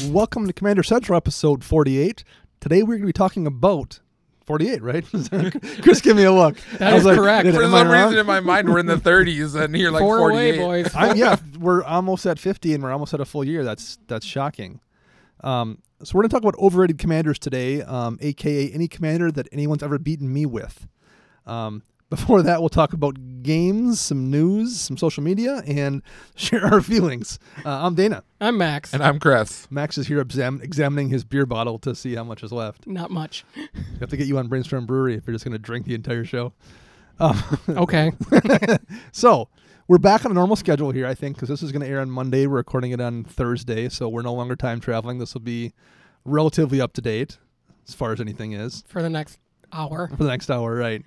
Welcome to Commander Central episode 48. Today we're going to be talking about 48, right? Chris, give me a look. That is correct. For some reason in my mind, we're in the 30s, and you're like 48. Away, boys. We're almost at 50, and we're almost at a full year. That's shocking. So we're going to talk about overrated commanders today, a.k.a. any commander that anyone's ever beaten me with. Before that, we'll talk about games, some news, some social media, and share our feelings. I'm Dana. I'm Max. And I'm Chris. Max is here examining his beer bottle to see how much is left. Not much. We have to get you on Brainstorm Brewery if you're just going to drink the entire show. Okay. So we're back on a normal schedule here, I think, because this is going to air on Monday. We're recording it on Thursday, so we're no longer time traveling. This will be relatively up to date as far as anything is. For the next hour. For the next hour, right.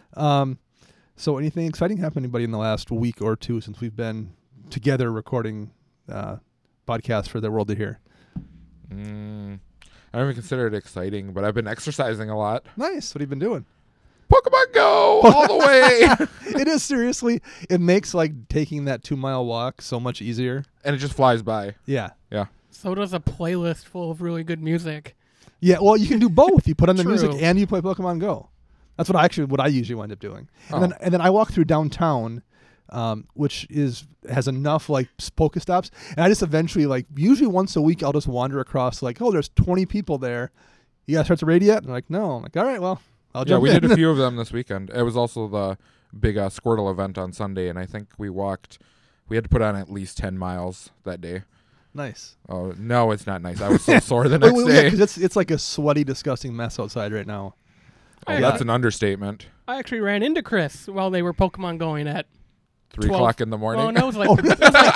So anything exciting happened to anybody in the last week or two since we've been together recording podcasts for the world to hear? I don't even consider it exciting, but I've been exercising a lot. Nice. What have you been doing? Pokemon Go all the way. It is, seriously. It makes like taking that 2-mile walk so much easier. And it just flies by. Yeah. Yeah. So does a playlist full of really good music. Yeah, well, you can do both. You put on the True. music and you play Pokemon Go. That's what I usually wind up doing. Oh. And then I walk through downtown, which has enough like Pokestops, and I just eventually usually once a week I'll just wander across there's 20 people there. You guys start the raid yet? And I'm like, no. I'm like, all right, well, I'll jump in. Yeah, we did a few of them this weekend. It was also the big Squirtle event on Sunday, and I think we had to put on at least 10 miles that day. Nice. Oh, no, it's not nice. I was so sore the next day. Because it's like a sweaty, disgusting mess outside right now. Oh, that's an understatement. I actually ran into Chris while they were Pokemon going at 3 o'clock in the morning. Oh, no, it was like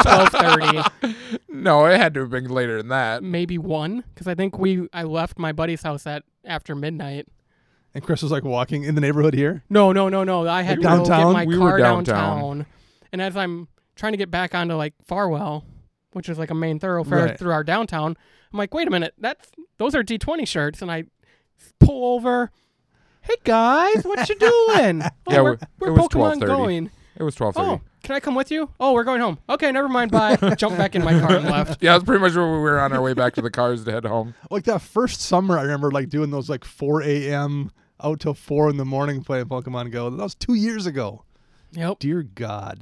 12:30. No, it had to have been later than that. Maybe 1, because I think I left my buddy's house after midnight. And Chris was like walking in the neighborhood here? No. I had to go get Downtown? my We were car downtown. downtown. And as I'm trying to get back onto Farwell, which is like a main thoroughfare through our downtown, I'm like, wait a minute, those are D20 shirts. And I pull over. Hey guys, what you doing? Yeah, we're it was Pokemon 12:30. going. It was 12:30. Oh, can I come with you? Oh, we're going home. Okay, never mind. Bye. Jump back in my car and left. Yeah, that's pretty much where we were on our way back to the cars to head home. Like that first summer, I remember doing those 4 a.m. out till 4 in the morning playing Pokemon Go. That was 2 years ago. Yep. Dear God.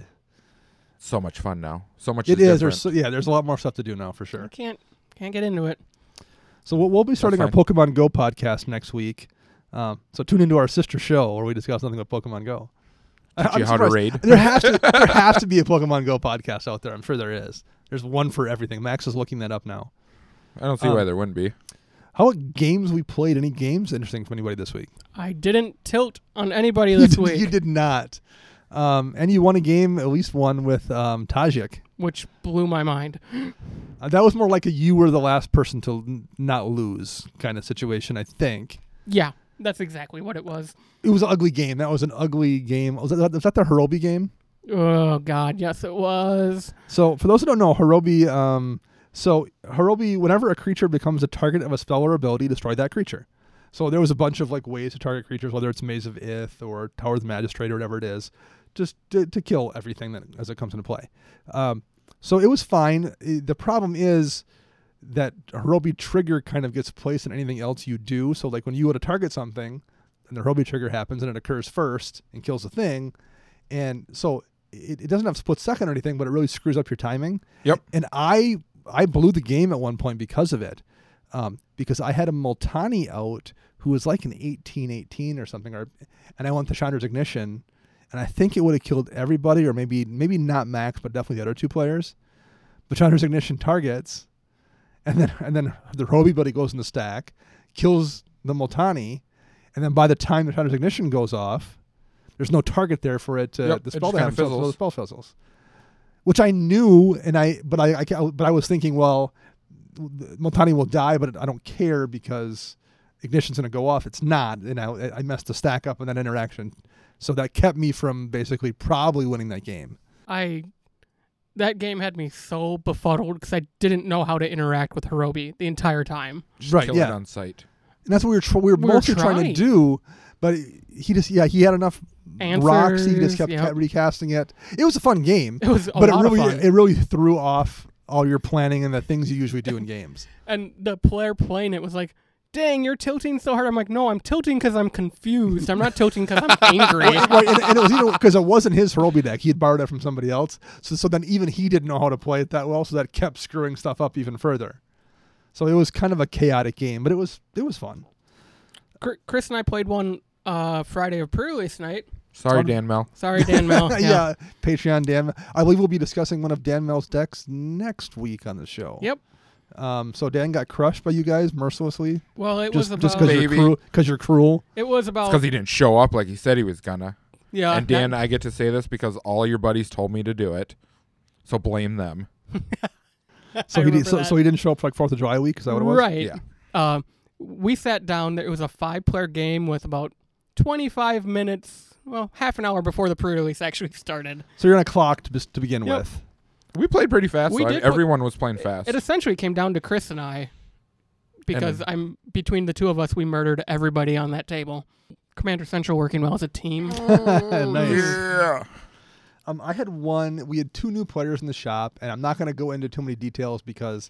So much fun now. So much It is. different. There's a lot more stuff to do now for sure. I can't get into it. So we'll be starting our fine. Pokemon Go podcast next week. So tune into our sister show where we discuss nothing but Pokemon Go. Teach you how to surprised. raid. There has to be a Pokemon Go podcast out there. I'm sure there is. There's one for everything. Max is looking that up now. I don't see why there wouldn't be. How about games we played? Any games interesting from anybody this week? I didn't tilt on anybody this week. You did not. And you won a game, at least one, with Tajik. Which blew my mind. That was more like you were the last person to not lose kind of situation, I think. Yeah, that's exactly what it was. It was an ugly game. That was an ugly game. Was that the Hirobi game? Oh, God, yes, it was. So for those who don't know, Hirobi, whenever a creature becomes a target of a spell or ability, destroy that creature. So there was a bunch of ways to target creatures, whether it's Maze of Ith or Tower of the Magistrate or whatever it is, just to kill everything as it comes into play. So it was fine. The problem is that Hirobi trigger kind of gets placed in anything else you do. So when you go to target something, and the Hirobi trigger happens and it occurs first and kills the thing, and so it doesn't have split second or anything, but it really screws up your timing. Yep. And I blew the game at one point because of it, because I had a Multani out who was like an 18-18 or something, and I went to Chandra's Ignition, and I think it would have killed everybody, or maybe not Max, but definitely the other two players. But Chandra's Ignition targets, and then the Hirobi buddy goes in the stack, kills the Multani, and then by the time the Chandra's Ignition goes off, there's no target there for it to the spell to happen. So the spell fizzles, which I knew, but I was thinking, well, Multani will die, but I don't care because Ignition's going to go off. It's not, I messed the stack up in that interaction, so that kept me from basically probably winning that game. That game had me so befuddled because I didn't know how to interact with Hirobi the entire time. Just right, kill yeah. it on sight. And that's what we were mostly trying to do, but he had enough rocks. He just kept recasting it. It was a fun game. It was but a lot of fun. It really threw off all your planning and the things you usually do in games. And the player playing it was like, dang, you're tilting so hard. I'm like, no, I'm tilting because I'm confused. I'm not tilting because I'm angry. Right, and it was because it wasn't his Herobi deck. He had borrowed it from somebody else. So then even he didn't know how to play it that well, so that kept screwing stuff up even further. So it was kind of a chaotic game, but it was fun. Chris and I played one Friday of pre-release night. Sorry, Dan Mel. Sorry, Dan Mel. Yeah, Patreon Dan. I believe we'll be discussing one of Dan Mel's decks next week on the show. Yep. So Dan got crushed by you guys mercilessly. Well, it just was just about because you're cruel. it was about Because he didn't show up like he said he was gonna. yeah. And Dan, I get to say this because all your buddies told me to do it. So blame them. So I he remember so he didn't show up for like 4th of July week. Is that what it was? Right. Yeah. We sat down. It was a 5-player game with about 25 minutes, well, half an hour before the pre-release actually started. So you're on a clock to begin Yep. with. We played pretty fast. We So did everyone was playing fast. It essentially came down to Chris and I, because between the two of us, we murdered everybody on that table. Commander Central working well as a team. Nice. Yeah. I had we had 2 new players in the shop, and I'm not going to go into too many details because,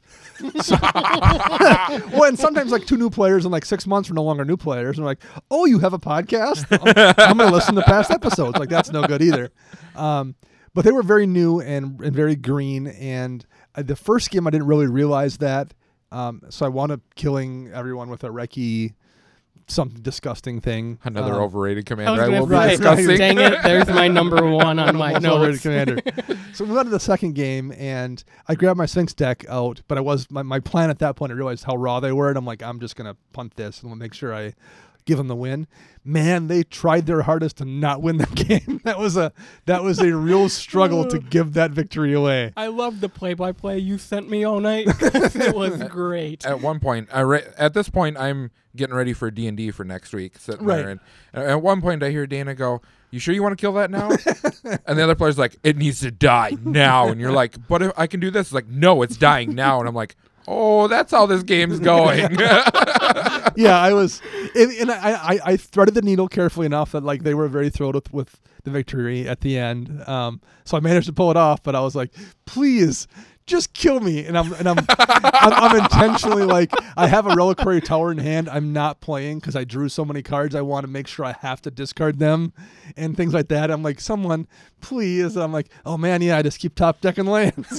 well, and sometimes like 2 new players in like 6 months are no longer new players, and they're like, oh, you have a podcast? I'm going to listen to past episodes. Like that's no good either. But they were very new and very green, and the first game I didn't really realize that, so I wound up killing everyone with a Reki, some disgusting thing. Another overrated I was commander I gonna will be say, discussing. dang it, there's my number 1 on my Most overrated notes. commander. So we went to the second game, and I grabbed my Sphinx deck out, but my plan at that point, I realized how raw they were, and I'm like, I'm just going to punt this and make sure I give them the win. Man, they tried their hardest to not win that game. That was a real struggle to give that victory away. I love the play-by-play you sent me all night. It was great. At one point, at this point, I'm getting ready for D&D for next week. Sitting Right. there, and at one point, I hear Dana go, "You sure you want to kill that now?" And the other player's like, "It needs to die now." And you're like, "But if I can do this." It's like, "No, it's dying now." And I'm like, "Oh, that's how this game's going." Yeah, I was, and I threaded the needle carefully enough that like they were very thrilled with the victory at the end. So I managed to pull it off, but I was like, please, just kill me. And I'm intentionally like, I have a reliquary tower in hand. I'm not playing because I drew so many cards. I want to make sure I have to discard them and things like that. I'm like, someone, please. And I'm like, oh man, yeah, I just keep top decking lands,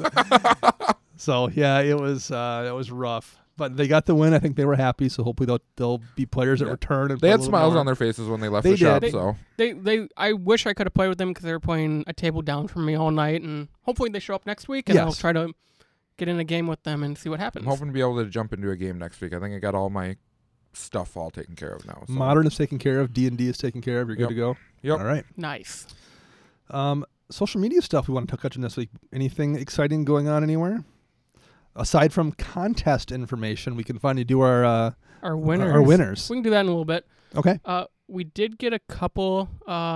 So yeah, it was rough. But they got the win. I think they were happy. So hopefully they'll be players that return. And They play had a little smiles more. on their faces when they left They the shop. did. So I wish I could have played with them because they were playing a table down from me all night, and hopefully they show up next week, and I'll Yes. try to get in a game with them and see what I'm happens. hoping to be able to jump into a game next week. I think I got all my stuff all taken care of now. So. Modern is taken care of. D&D is taken care of. You're good to go. Yep. All right. Nice. Social media stuff we want to touch on this week. Anything exciting going on anywhere? Aside from contest information, we can finally do our Winners. Our winners. We can do that in a little bit. Okay. We did get a couple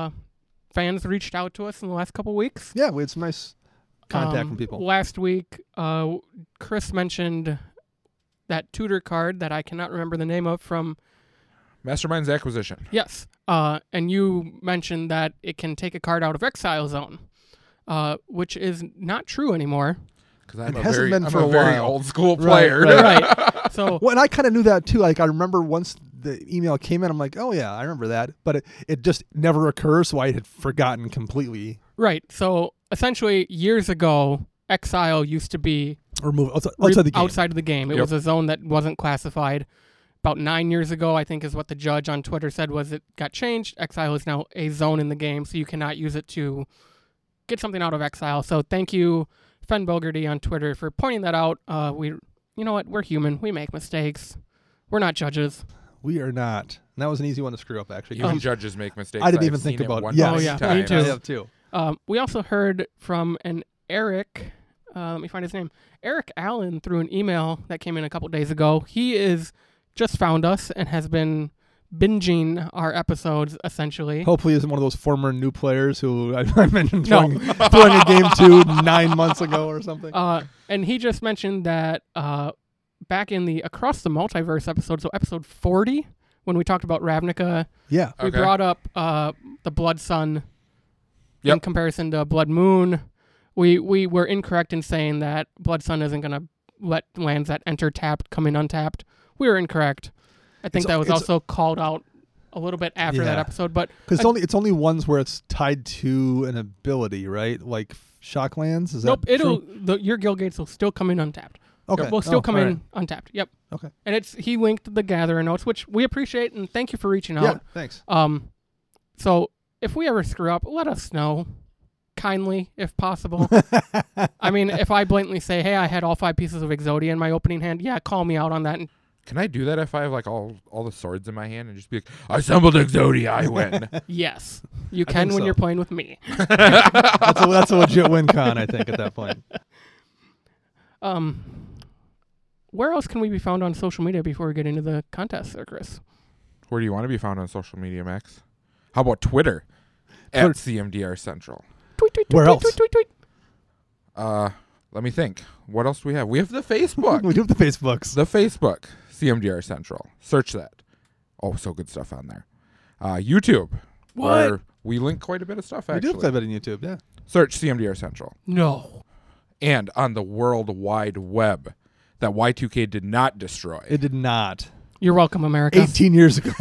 fans reached out to us in the last couple weeks. Yeah, we had some nice contact from people. Last week, Chris mentioned that tutor card that I cannot remember the name of from. Mastermind's Acquisition. Yes. And you mentioned that it can take a card out of Exile Zone, which is not true anymore. Because I'm It a hasn't very, been I'm for a a very while. old school Right, player. Right. So Well, and I kind of knew that too. Like I remember once the email came in, I'm like, oh yeah, I remember that. But it just never occurs, so I had forgotten completely. right. So essentially, years ago, Exile used to be Remove outside the game. outside of the game. It Yep. was a zone that wasn't classified. About 9 years ago, I think is what the judge on Twitter said was it got changed. Exile is now a zone in the game, so you cannot use it to get something out of Exile. So thank you, Fen Bogarty on Twitter, for pointing that out. You know what? We're human. We make mistakes. We're not judges. We are not. And that was an easy one to screw up, actually. Even judges make mistakes. I didn't I've even think seen about it. one Yes. Oh, yeah. time. Me too. I have too. We also heard from an Eric. Let me find his name. Eric Allen through an email that came in a couple days ago. He is just found us and has been binging our episodes essentially. Hopefully, isn't one of those former new players who I mentioned No. throwing a game to 9 months ago or something. And he just mentioned that back in the Across the Multiverse episode, so episode 40, when we talked about Ravnica, Yeah. we Okay. brought up the Blood Sun in Yep. comparison to Blood Moon, We were incorrect in saying that Blood Sun isn't going to let lands that enter tapped come in untapped. We were incorrect. I think that was also called out a little bit after that episode, but because it's only ones where it's tied to an ability, right? Like shock lands. Is nope, that true? your guild gates will still come in untapped. Okay, will still come in untapped. Yep. Okay. And he linked the Gatherer notes, which we appreciate, and thank you for reaching out. Yeah, thanks. So if we ever screw up, let us know, kindly, if possible. I mean, if I blatantly say, "Hey, I had all 5 pieces of Exodia in my opening hand," yeah, call me out on that. And can I do that if I have like all the swords in my hand and just be like, I assembled Exodia, I win? Yes, you can when you're playing with me. That's a legit win con, I think, at that point. Where else can we be found on social media before we get into the contest, Sir Chris? Where do you want to be found on social media, Max? How about Twitter? At CMDR Central. Tweet. Where else? Tweet. Let me think. What else do we have? We have the Facebook. We do have the Facebooks. The Facebook, CMDR Central. Search that. Oh, so good stuff on there. YouTube. What? Where we link quite a bit of stuff, actually. We do have quite a bit on YouTube, yeah. Search CMDR Central. No. And on the World Wide Web that Y2K did not destroy. It did not. You're welcome, America. 18 years ago.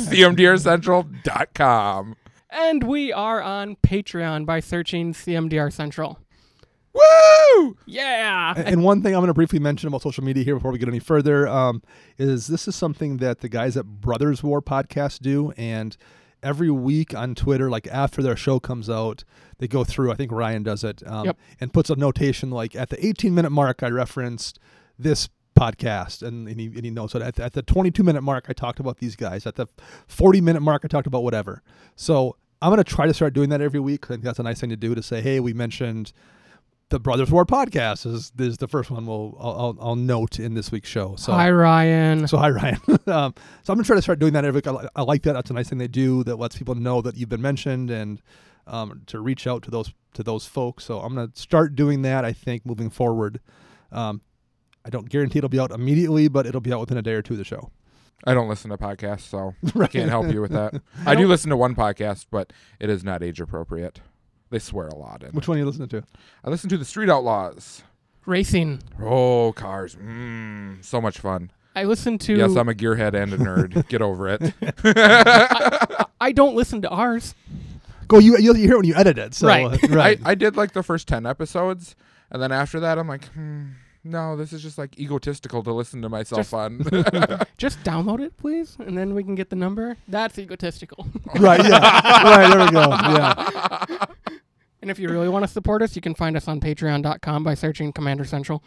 CMDRCentral.com. And we are on Patreon by searching CMDR Central. Woo! Yeah. And one thing I'm going to briefly mention about social media here before we get any further is this is something that the guys at Brothers War Podcast do. And every week on Twitter, like after their show comes out, they go through, I think Ryan does it, and puts a notation like at the 18-minute mark, I referenced this podcast. And he knows that at the 22-minute mark, I talked about these guys. At the 40-minute mark, I talked about whatever. So I'm going to try to start doing that every week. I think that's a nice thing to do, to say, hey, we mentioned the Brothers War Podcast is the first one I'll note in this week's show. So hi, Ryan. So I'm gonna try to start doing that every week. I like that. That's a nice thing they do that lets people know that you've been mentioned and to reach out to those folks. So I'm gonna start doing that, I think, moving forward. I don't guarantee it'll be out immediately, but it'll be out within a day or two of the show. I don't listen to podcasts, so Right. I can't help you with that. I do listen to one podcast, but it is not age appropriate. They swear a lot in Which one are you listening to? I listen to the Street Outlaws. Racing. Oh, cars. So much fun. I listen to... Yes, I'm a gearhead and a nerd. Get over it. I don't listen to ours. Go, you hear it when you edit it. So, Right. right. I did like the first 10 episodes, and then after that, I'm like, no, this is just like egotistical to listen to myself on. Just download it, please, and then we can get the number. That's egotistical. Right, yeah. Right, there we go. Yeah. And if you really want to support us, you can find us on patreon.com by searching Commander Central.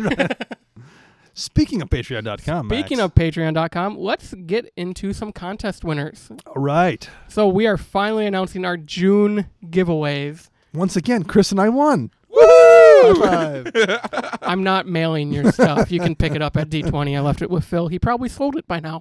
Speaking of patreon.com, Speaking Max. of patreon.com, let's get into some contest winners. All right. So we are finally announcing our June giveaways. Once again, Chris and I won. Woo! High five. I'm not mailing your stuff. You can pick it up at D20. I left it with Phil. He probably sold it by now.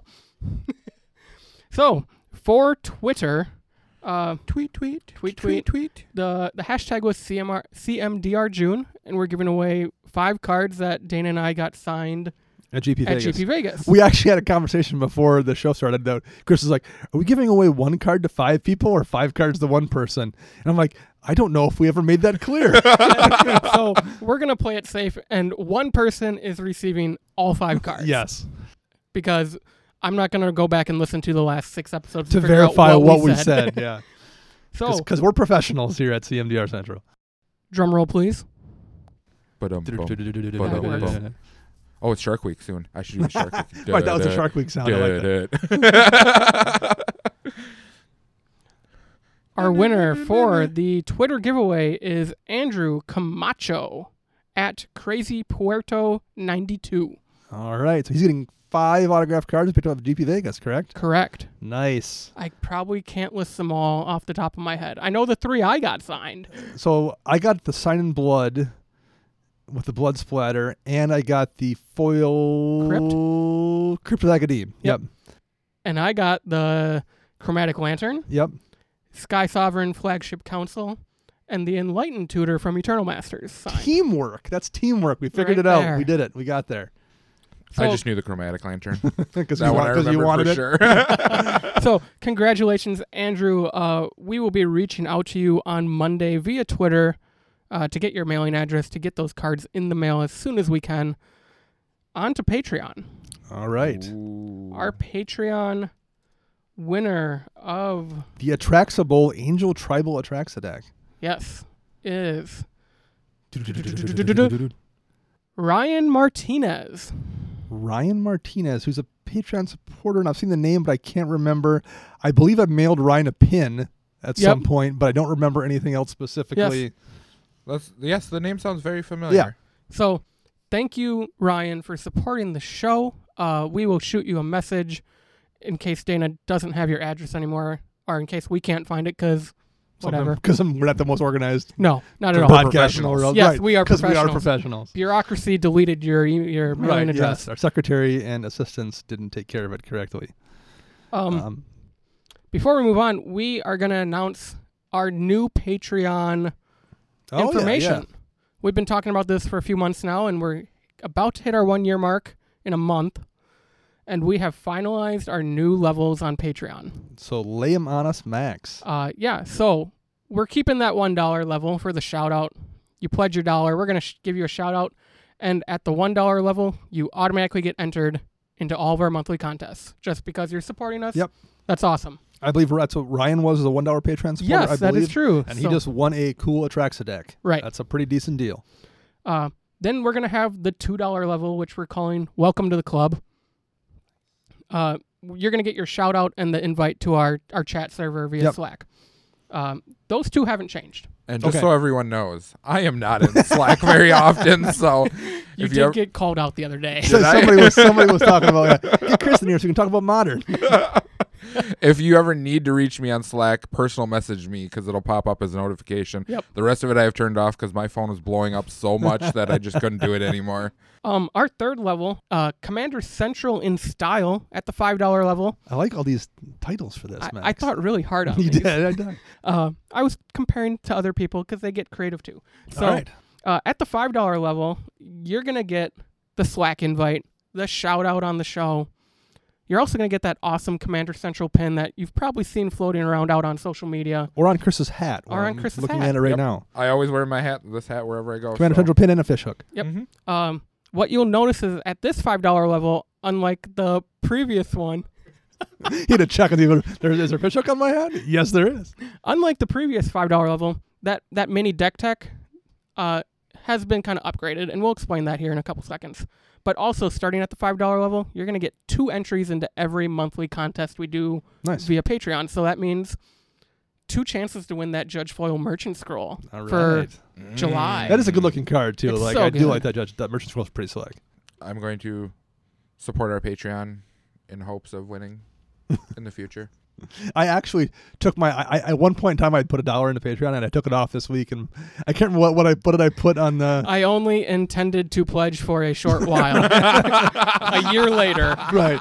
So, for Twitter... Tweet. The hashtag was CMDR June, and we're giving away 5 cards that Dana and I got signed At GP at Vegas. GP Vegas. We actually had a conversation before the show started. Chris was like, are we giving away 1 card to 5 people or 5 cards to 1 person? And I'm like, I don't know if we ever made that clear. So we're going to play it safe, and 1 person is receiving all 5 cards. Yes. Because I'm not going to go back and listen to the last 6 episodes To figure verify out what we said. Yeah. So, Because we're professionals here at CMDR Central. drum roll, please. Ba-dum-bum. Oh, it's Shark Week soon. I should do the Shark Week. Right, that was the Shark Week sound. I like that. Our winner for the Twitter giveaway is Andrew Camacho at CrazyPuerto92. All right. So he's getting 5 autographed cards picked up at GP Vegas, correct? Correct. Nice. I probably can't list them all off the top of my head. I know the 3 I got signed. So I got the Sign in Blood with the blood splatter, and I got the foil Crypt of Academe. Yep. And I got the Chromatic Lantern, Yep. Sky Sovereign Flagship Council, and the Enlightened Tutor from Eternal Masters signed. Teamwork. That's teamwork. We figured Right it out. there. We did it. We got there. So, I just knew the Chromatic Lantern. Because That one I you remember wanted for it. sure. so congratulations, Andrew. We will be reaching out to you on Monday via Twitter to get your mailing address to get those cards in the mail as soon as we can. On to Patreon. All right. Ooh. Our Patreon winner of The Atraxable Angel Tribal Atraxidac. yes is Ryan Martinez. Ryan Martinez, who's a Patreon supporter, and I've seen the name, but I can't remember. I believe I mailed Ryan a pin at Yep. some point, but I don't remember anything else specifically. Yes, the name sounds very familiar. Yeah. So thank you, Ryan, for supporting the show. We will shoot you a message in case Dana doesn't have your address anymore, or in case we can't find it, because whatever. Because we're not the most organized No, not at We're all. not podcast in the world. Yes, right. we are Because we are professionals. professionals. Bureaucracy deleted your mailing Right, address. yes. Our secretary and assistants didn't take care of it correctly. Before we move on, we are going to announce our new Patreon information. Yeah. We've been talking about this for a few months now, and we're about to hit our 1 year mark in a month. And we have finalized our new levels on Patreon. So lay them on us, Max. So we're keeping that $1 level for the shout out. You pledge your $1, we're going to give you a shout out. And at the $1 level, you automatically get entered into all of our monthly contests just because you're supporting us. Yep. That's awesome. I believe that's what Ryan was, as a $1 Patreon supporter. Yes, I that believe. is true. And he So- just won a cool Atraxidac. Right. That's a pretty decent deal. Then we're going to have the $2 level, which we're calling Welcome to the Club. You're going to get your shout out and the invite to our chat server via Yep. Slack. Those two haven't changed. And just Okay. so everyone knows, I am not in Slack very often, so You if did you ever, get called out the other day. So Did I? somebody was talking about get Chris in here so we can talk about Modern. if you ever need to reach me on Slack, personal message me because it'll pop up as a notification. Yep. The rest of it I have turned off because my phone was blowing up so much that I just couldn't do it anymore. Our third level, Commander Central in Style at the $5 level. I like all these titles for this, Max. I thought really hard on you these. did. I did. I was comparing to other people because they get creative too. So all right. at the $5 level, you're going to get the Slack invite, the shout out on the show. You're also going to get that awesome Commander Central pin that you've probably seen floating around out on social media. Or on Chris's hat. Or where on I'm Chris's looking hat. at it right Yep. now. I always wear this hat wherever I go. Commander so. Central pin and a fishhook. Yep. Mhm. What you'll notice is at this $5 level, unlike the previous one, He had to check and see if is there a fishhook on my hat? Yes, there is. unlike the previous $5 level, that mini deck tech has been kind of upgraded, and we'll explain that here in a couple seconds. But also, starting at the $5 level, you're going to get 2 entries into every monthly contest we do Nice. via Patreon. So that means 2 chances to win that Judge Foyle Merchant Scroll All for right. July. That is a good looking card too. It's Like so I do good. like that Merchant Scroll is pretty slick. I'm going to support our Patreon in hopes of winning in the future. I actually took my at one point in time I'd put $1 into Patreon and I took it off this week and I can't remember what did I put on the I only intended to pledge for a short while. A year later. right.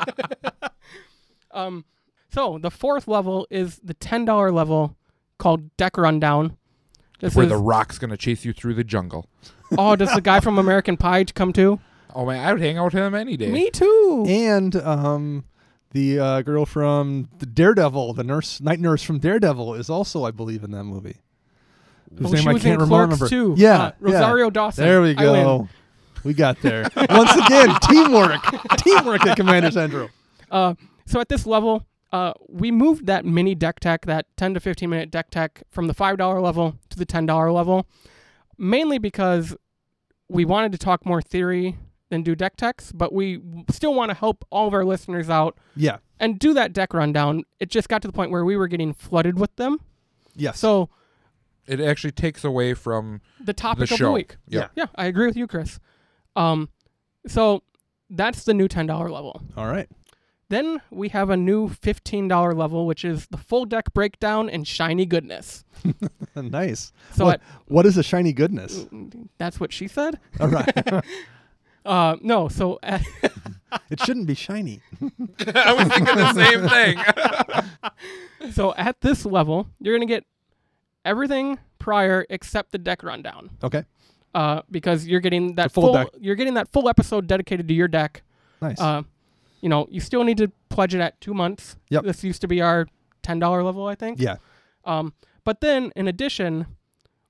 So the 4th level is the $10 level called Deck Rundown. This Where is, the Rock's going to chase you through the jungle. does the guy from American Pie come too? Oh, man, I would hang out with him any day. Me too. And the girl from the Daredevil, the night nurse from Daredevil, is also, I believe, in that movie. Whose name she I was can't in remember. Clerks too. Yeah, Rosario Dawson. There we I go. win. We got there. Once again, teamwork at Commander Central. So at this level, we moved that mini deck tech, that 10 to 15 minute deck tech, from the $5 level to the $10 level, mainly because we wanted to talk more theory than do deck techs, but we still want to help all of our listeners out Yeah. and do that deck rundown. It just got to the point where we were getting flooded with them. Yes. So It actually takes away from the topic the of show. the week. Yeah. Yeah, I agree with you, Chris. So that's the new $10 level. All right. Then we have a new $15 level, which is the full deck breakdown and shiny goodness. Nice. So What is a shiny goodness? that's what she said. All right. No, so It shouldn't be shiny. I was thinking the same thing. so at this level, you're gonna get everything prior except the deck rundown. Okay. Because you're getting that full deck. You're getting that full episode dedicated to your deck. Nice. You still need to pledge it at 2 months. Yep. This used to be our $10 level, I think. yeah. But then, in addition,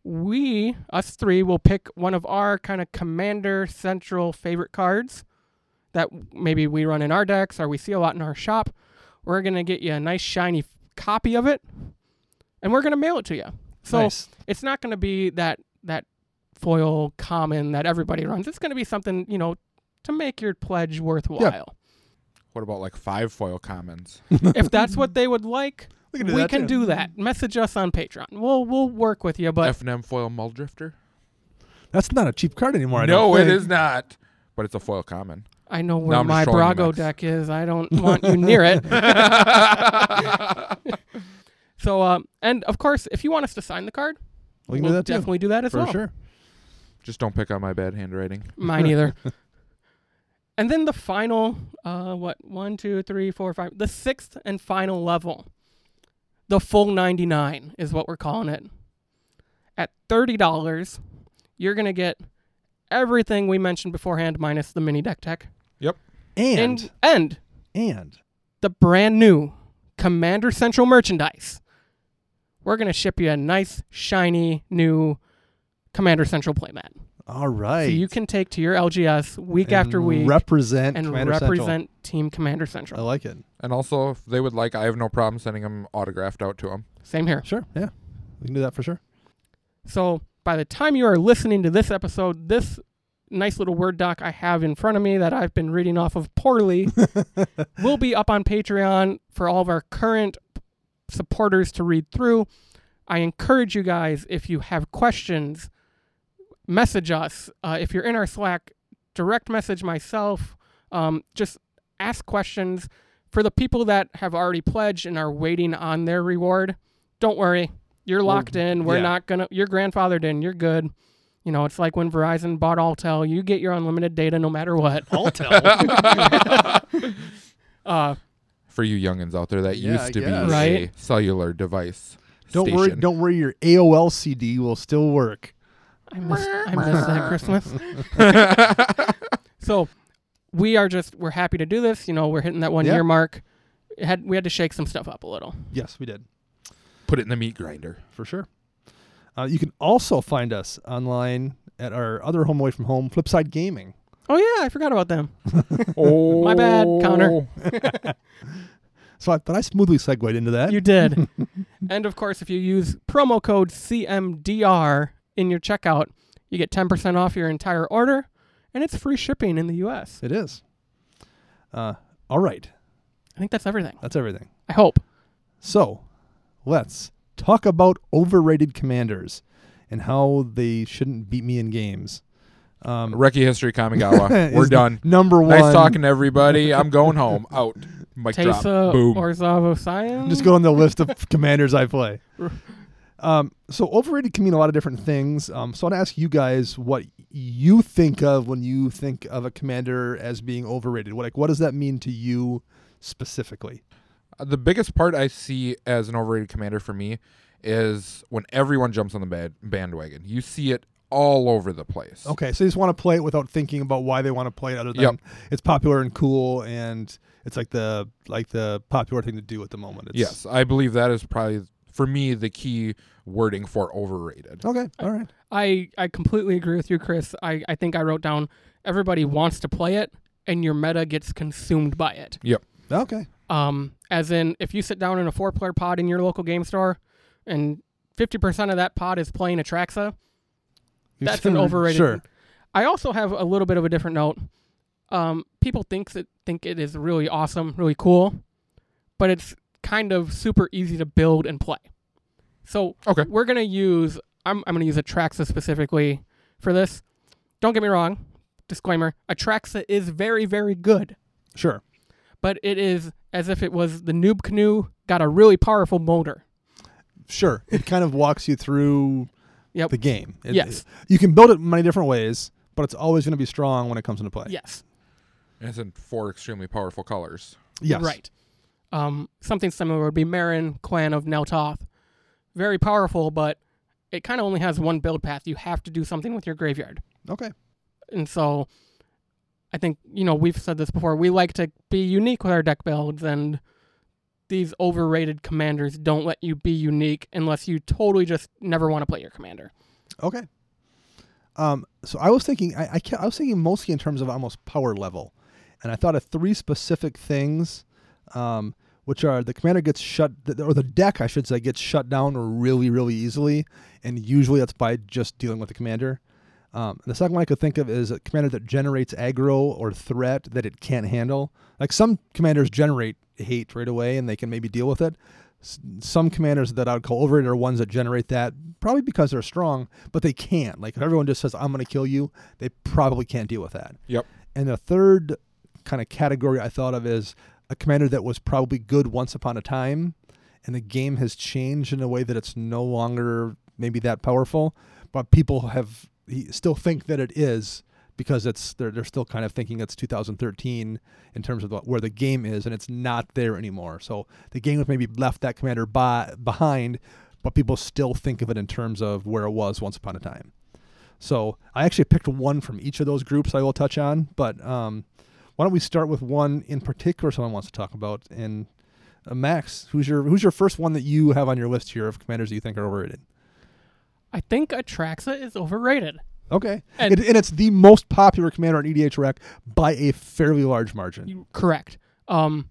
us three, will pick one of our kind of Commander Central favorite cards that maybe we run in our decks or we see a lot in our shop. We're going to get you a nice shiny copy of it, and we're going to mail it to you. So Nice. it's not going to be that foil common that everybody runs. It's going to be something, to make your pledge worthwhile. What about like 5 foil commons? If that's what they would like, We we can do that. Message us on Patreon. We'll work with you, but F&M foil Muldrifter? That's not a cheap card anymore. I No, don't it think. is not. But it's a foil common. I know Now where I'm just my trolling you, Brago Max. deck is. I don't want you near it. So, and of course, if you want us to sign the card, We can we'll do that too. definitely do that as For well. sure. Just don't pick on my bad handwriting. Mine either. And then the final, 1, 2, 3, 4, 5, the 6th and final level, the full 99 is what we're calling it. At $30, you're going to get everything we mentioned beforehand minus the mini deck tech. And And the brand new Commander Central merchandise. We're going to ship you a nice, shiny, new Commander Central playmat. all right. So you can take to your LGS week And after week represent and Commander represent Team Commander Central. Central. I like it. And also, if they would like, I have no problem sending them autographed out to them. Same here. Sure. Yeah. We can do that for sure. So by the time you are listening to this episode, this nice little Word doc I have in front of me that I've been reading off of poorly will be up on Patreon for all of our current supporters to read through. I encourage you guys, if you have questions, message us. If you're in our Slack, direct message myself. Just ask questions. For the people that have already pledged and are waiting on their reward, don't worry. You're locked in. We're yeah. not going to... You're grandfathered in. You're good. It's like when Verizon bought Alltel. You get your unlimited data no matter what. Alltel. For you youngins out there, that Yeah, used to I be guess. a Right. cellular device. Don't station. worry. Your AOL CD will still work. I miss that Christmas. So we're happy to do this. We're hitting that 1 Yeah. year mark. We had to shake some stuff up a little. Yes, we did. Put it in the meat grinder. For sure. You can also find us online at our other home away from home, Flipside Gaming. Oh yeah, I forgot about them. Oh, My bad, Connor. But I smoothly segued into that. You did. And of course, if you use promo code CMDR in your checkout, you get 10% off your entire order, and it's free shipping in the U.S. It is. All right. I think that's everything. That's everything. I hope. So let's talk about overrated commanders and how they shouldn't beat me in games. Reki History Kamigawa. We're is done. Number one. Nice talking to everybody. I'm going home. Out. Mic drop. Teysa Boom. Orzhov Sion. Just go on the list of commanders I play. So overrated can mean a lot of different things. So I want to ask you guys what you think of when you think of a commander as being overrated. What does that mean to you specifically? The biggest part I see as an overrated commander for me is when everyone jumps on the bandwagon. You see it all over the place. Okay, so you just want to play it without thinking about why they want to play it, other than Yep. it's popular and cool, and it's like the popular thing to do at the moment. Yes, I believe that is probably, for me, the key wording for overrated. Okay. All right. I completely agree with you, Chris. I think I wrote down everybody wants to play it, and your meta gets consumed by it. Yep. Okay. As in, if you sit down in a 4-player pod in your local game store, and 50% of that pod is playing Atraxa, that's an overrated. Sure. I also have a little bit of a different note. People think it is really awesome, really cool, but it's kind of super easy to build and play. So Okay. we're gonna use. I'm gonna use Atraxa specifically for this. Don't get me wrong. Disclaimer: Atraxa is very, very good, Sure. but it is as if it was the Noob Canoe got a really powerful motor. Sure. It kind of walks you through Yep. the game. Yes. You can build it many different ways, but it's always going to be strong when it comes into play. Yes. And it's in 4 extremely powerful colors. Yes. Right. Something similar would be Marin, Clan of Neltoth. Very powerful, but it kind of only has one build path. You have to do something with your graveyard. Okay. And so I think, we've said this before. We like to be unique with our deck builds, and these overrated commanders don't let you be unique unless you totally just never want to play your commander. Okay. So I was thinking, I was thinking mostly in terms of almost power level, and I thought of 3 specific things, which are the commander gets shut, or the deck, I should say, gets shut down really, really easily, and usually that's by just dealing with the commander. The second one I could think of is a commander that generates aggro or threat that it can't handle. Like some commanders generate hate right away, and they can maybe deal with it. Some commanders that I would call overrated are ones that generate that, probably because they're strong, but they can't. Like if everyone just says, I'm going to kill you, they probably can't deal with that. Yep. And the third kind of category I thought of is a commander that was probably good once upon a time, and the game has changed in a way that it's no longer maybe that powerful, but people still think that it is, because they're still kind of thinking it's 2013 in terms of where the game is, and it's not there anymore. So the game has maybe left that commander behind, but people still think of it in terms of where it was once upon a time. So I actually picked one from each of those groups I will touch on, but why don't we start with one in particular someone wants to talk about? And Max, who's your first one that you have on your list here of commanders that you think are overrated? I think Atraxa is overrated. Okay. And it's the most popular commander on EDH Rec by a fairly large margin. Correct. And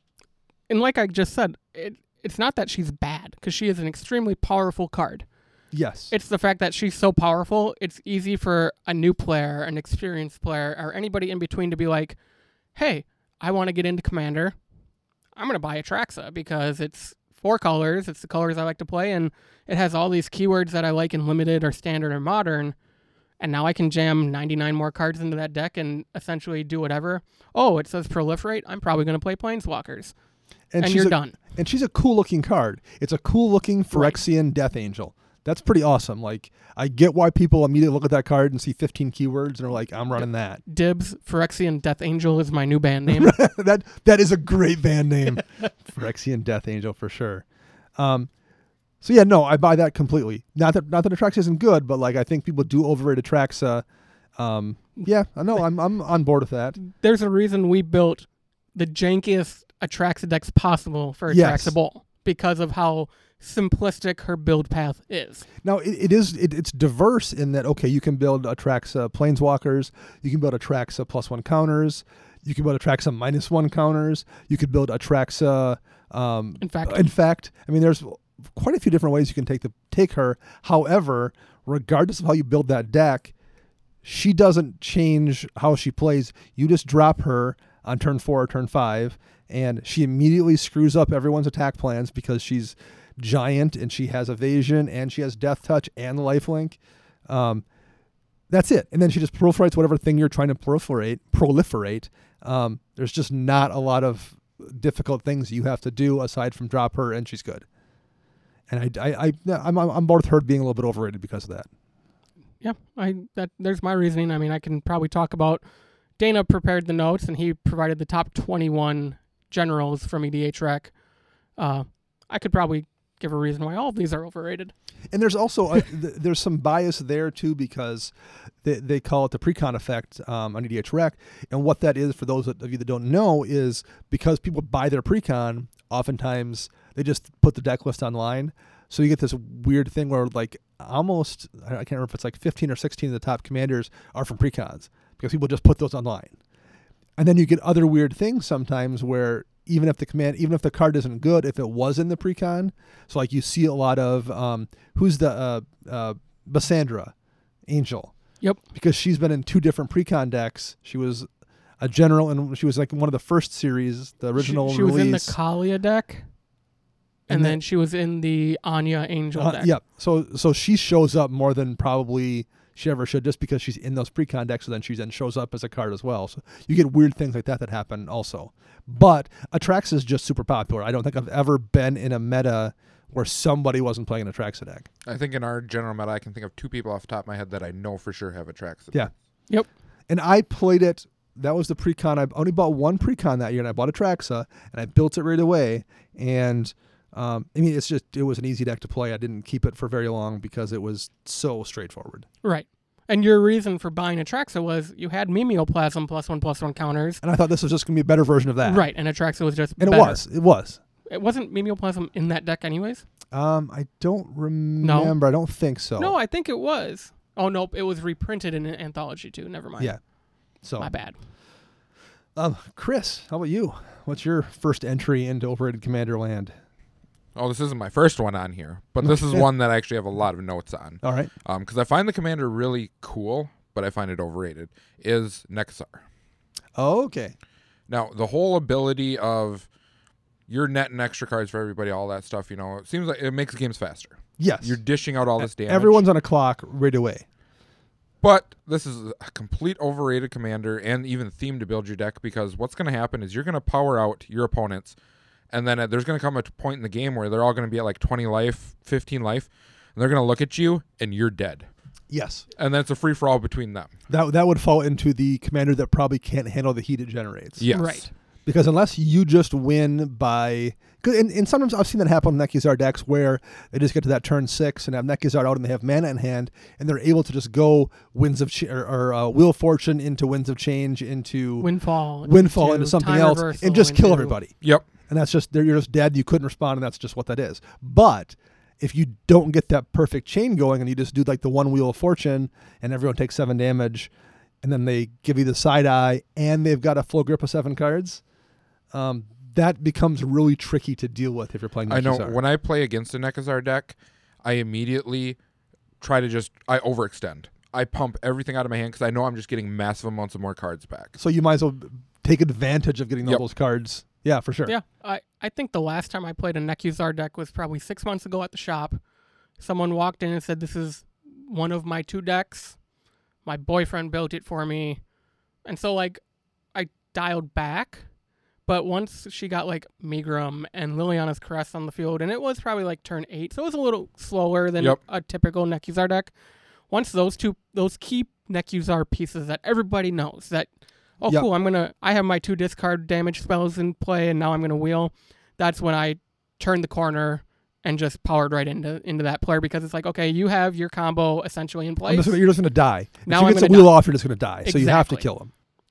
like I just said, it's not that she's bad, because she is an extremely powerful card. Yes. It's the fact that she's so powerful, it's easy for a new player, an experienced player, or anybody in between to be like, hey, I want to get into Commander. I'm going to buy Atraxa because it's 4 colors. It's the colors I like to play, and it has all these keywords that I like in Limited or Standard or Modern. And now I can jam 99 more cards into that deck and essentially do whatever. Oh, it says proliferate. I'm probably going to play Planeswalkers. And you're done. And she's a cool-looking card. It's a cool-looking Phyrexian Death Angel. That's pretty awesome. Like, I get why people immediately look at that card and see 15 keywords and are like, I'm running that. Dibs, Phyrexian Death Angel is my new band name. that is a great band name. Phyrexian Death Angel for sure. So yeah, no, I buy that completely. Not that Atraxa isn't good, but like I think people do overrate Atraxa. Yeah, I know. I'm on board with that. There's a reason we built the jankiest Atraxa decks possible for Atraxa Bowl, because of how simplistic her build path is. Now it's diverse in that, okay, you can build Atraxa Planeswalkers, you can build Atraxa +1 counters, you can build Atraxa -1 counters, you could build Atraxa in fact, I mean, there's quite a few different ways you can take her. However, regardless of how you build that deck, she doesn't change how she plays. You just drop her on turn 4 or turn 5, and she immediately screws up everyone's attack plans because she's giant and she has evasion and she has death touch and lifelink. That's it. And then she just proliferates whatever thing you're trying to proliferate. There's just not a lot of difficult things you have to do aside from drop her, and she's good. And I'm bored with her being a little bit overrated because of that. Yeah, there's my reasoning. I mean, I can probably talk about Dana prepared the notes, and he provided the top 21 generals from EDH Rec. I could probably give a reason why all of these are overrated. And there's also there's some bias there too, because they call it the precon effect on EDH Rec, and what that is for those of you that don't know is because people buy their precon, oftentimes they just put the deck list online, so you get this weird thing where like almost, I can't remember if it's like 15 or 16 of the top commanders are from precons because people just put those online, and then you get other weird things sometimes where even if the card isn't good, if it was in the precon, so like you see a lot of who's the Bassandra Angel. Yep. Because she's been in 2 different precon decks. She was a general, and she was like one of the first series, the original release. She was in the Kalia deck, and then she was in the Anya Angel deck. Yep. So she shows up more than probably she ever should, just because she's in those precon decks, so then she shows up as a card as well. So you get weird things like that happen also. But Atraxa is just super popular. I don't think I've ever been in a meta where somebody wasn't playing an Atraxa deck. I think in our general meta, I can think of 2 people off the top of my head that I know for sure have Atraxa. Yeah. Yep. And I played it. That was the precon. I only bought 1 precon that year, and I bought Atraxa, and I built it right away. And I mean, it was an easy deck to play. I didn't keep it for very long because it was so straightforward. Right. And your reason for buying Atraxa was you had Mimeoplasm +1/+1 counters. And I thought this was just going to be a better version of that. Right, and Atraxa was just and better. It was. It wasn't Mimeoplasm in that deck anyways? I don't remember. I don't think so. No, I think it was. Oh, nope. It was reprinted in an anthology, too. Never mind. Yeah. So My bad. Chris, how about you? What's your first entry into Overrated Commander land? Oh, this isn't my first one on here, but this is one that I actually have a lot of notes on. All right. Because I find the commander really cool, but I find it overrated, is Nekusar. Oh, okay. Now, the whole ability of you're netting extra cards for everybody, all that stuff, you know, it seems like it makes games faster. Yes. You're dishing out all this damage. Everyone's on a clock right away. But this is a complete overrated commander and even theme to build your deck, because what's going to happen is you're going to power out your opponents, and then there's going to come a point in the game where they're all going to be at like 20 life, 15 life, and they're going to look at you, and you're dead. Yes. And then it's a free-for-all between them. That would fall into the commander that probably can't handle the heat it generates. Yes. Right. Because unless you just win by... And sometimes I've seen that happen in Nekuzar decks where they just get to that turn 6 and have Nekuzar out and they have mana in hand, and they're able to just go Winds of Wheel of Fortune into Winds of Change into Windfall into something Time else Reversal and just kill into- everybody. Yep. And that's just, you're just dead. You couldn't respond, and that's just what that is. But if you don't get that perfect chain going and you just do like the one Wheel of Fortune and everyone takes 7 damage, and then they give you the side eye and they've got a full grip of 7 cards, that becomes really tricky to deal with if you're playing Nekuzar. I know when I play against a Nekusar deck, I immediately try to I overextend. I pump everything out of my hand because I know I'm just getting massive amounts of more cards back. So you might as well take advantage of getting all Yep. those cards. Yeah, for sure. Yeah, I think the last time I played a Nekuzar deck was probably 6 months ago at the shop. Someone walked in and said, "This is one of my 2 decks. My boyfriend built it for me." And so, like, I dialed back. But once she got, like, Megrim and Liliana's Caress on the field, and it was probably, like, turn 8, so it was a little slower than Yep. a typical Nekuzar deck. Once those key Nekuzar pieces that everybody knows that, oh, Yep. cool, I have my 2 discard damage spells in play, and now I'm going to wheel. That's when I turned the corner and just powered right into that player, because it's like, okay, you have your combo essentially in place. You're just going to die. Now if I'm she gets a gonna wheel die. off, you're just going to die. So you have to Exactly. kill him.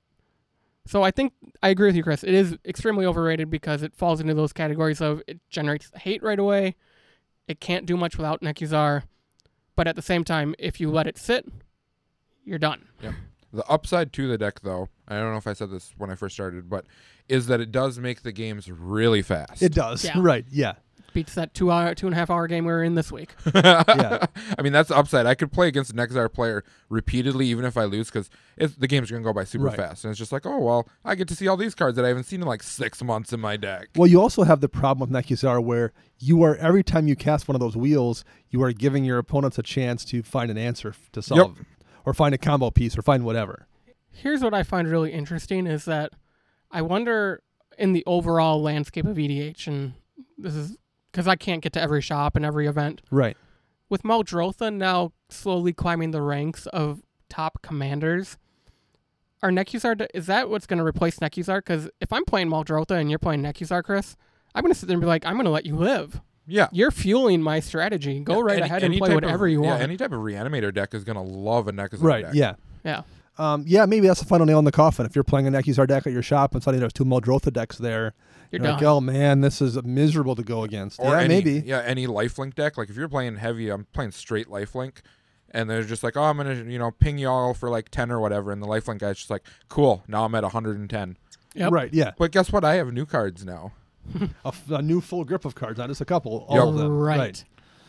So I think I agree with you, Chris. It is extremely overrated because it falls into those categories of it generates hate right away. It can't do much without Nekuzar. But at the same time, if you let it sit, you're done. The upside to the deck, though, I don't know if I said this when I first started, but is that it does make the games really fast. It does. Yeah. Right. Yeah. Beats that 2.5 hour game we were in this week. Yeah. I mean, that's the upside. I could play against a Nekuzar player repeatedly, even if I lose, because the game's going to go by super Right. fast. And it's just like, oh, well, I get to see all these cards that I haven't seen in like 6 months in my deck. Well, you also have the problem with Nekuzar where you are, every time you cast one of those wheels, you are giving your opponents a chance to find an answer to solve, or find a combo piece, or find whatever. Here's what I find really interesting is that I wonder in the overall landscape of EDH, and this is because I can't get to every shop and every event, Right. with Muldrotha now slowly climbing the ranks of top commanders, are Nekuzar, is that what's going to replace Nekuzar? Because if I'm playing Muldrotha and you're playing Nekuzar, Chris, I'm going to sit there and be like, I'm going to let you live. Yeah. You're fueling my strategy. Go right ahead and play type whatever of, you want. Yeah, any type of Reanimator deck is going to love a Nekuzar Right. deck. Yeah. Yeah. Yeah, maybe that's the final nail in the coffin. If you're playing a Nekuzar deck at your shop and suddenly there's 2 Muldrotha decks there, You're like, done. oh man, this is miserable to go against. Or Yeah, any, maybe. Yeah, any lifelink deck. Like if you're playing heavy, I'm playing straight lifelink, and they're just like, oh, I'm gonna ping y'all for like 10 or whatever, and the lifelink guy's just like, cool, now I'm at 110. Yep. Right. Yeah. But guess what? I have new cards now. A new full grip of cards, not just a couple. All Yep. of them. Right.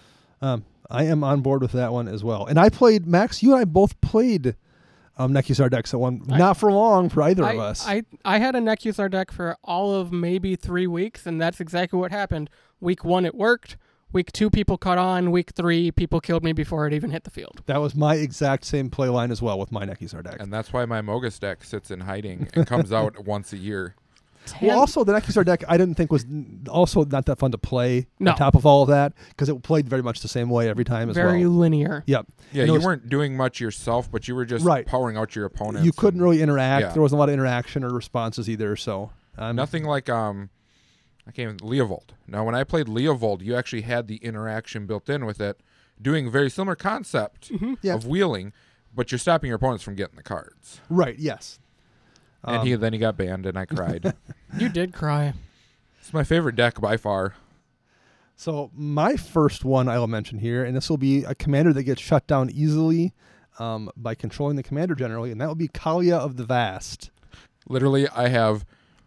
I am on board with that one as well. And I played, Max, you and I both played Nekuzar decks at one, not for long for either of us. I had a Nekuzar deck for all of maybe 3 weeks, and that's exactly what happened. Week 1, it worked. Week 2, people caught on. Week 3, people killed me before it even hit the field. That was my exact same play line as well with my Nekuzar deck. And that's why my Mogus deck sits in hiding and comes out once a year. Well, also the Nekuzar deck I didn't think was also not that fun to play No. on top of all of that, because it played very much the same way every time as Very well. linear. Yep. Yeah, And it you was- weren't doing much yourself, but you were just Right. powering out your opponents. You couldn't and really interact. yeah. There wasn't a lot of interaction or responses either. So nothing like I can't Leovold. Now, when I played Leovold, you actually had the interaction built in with it, doing a very similar concept Yeah. of wheeling, but you're stopping your opponents from getting the cards. Right. Yes. And then he got banned, and I cried. You did cry. It's my favorite deck by far. So my first one I will mention here, and this will be a commander that gets shut down easily by controlling the commander generally, and that would be Kalia of the Vast. Literally, I have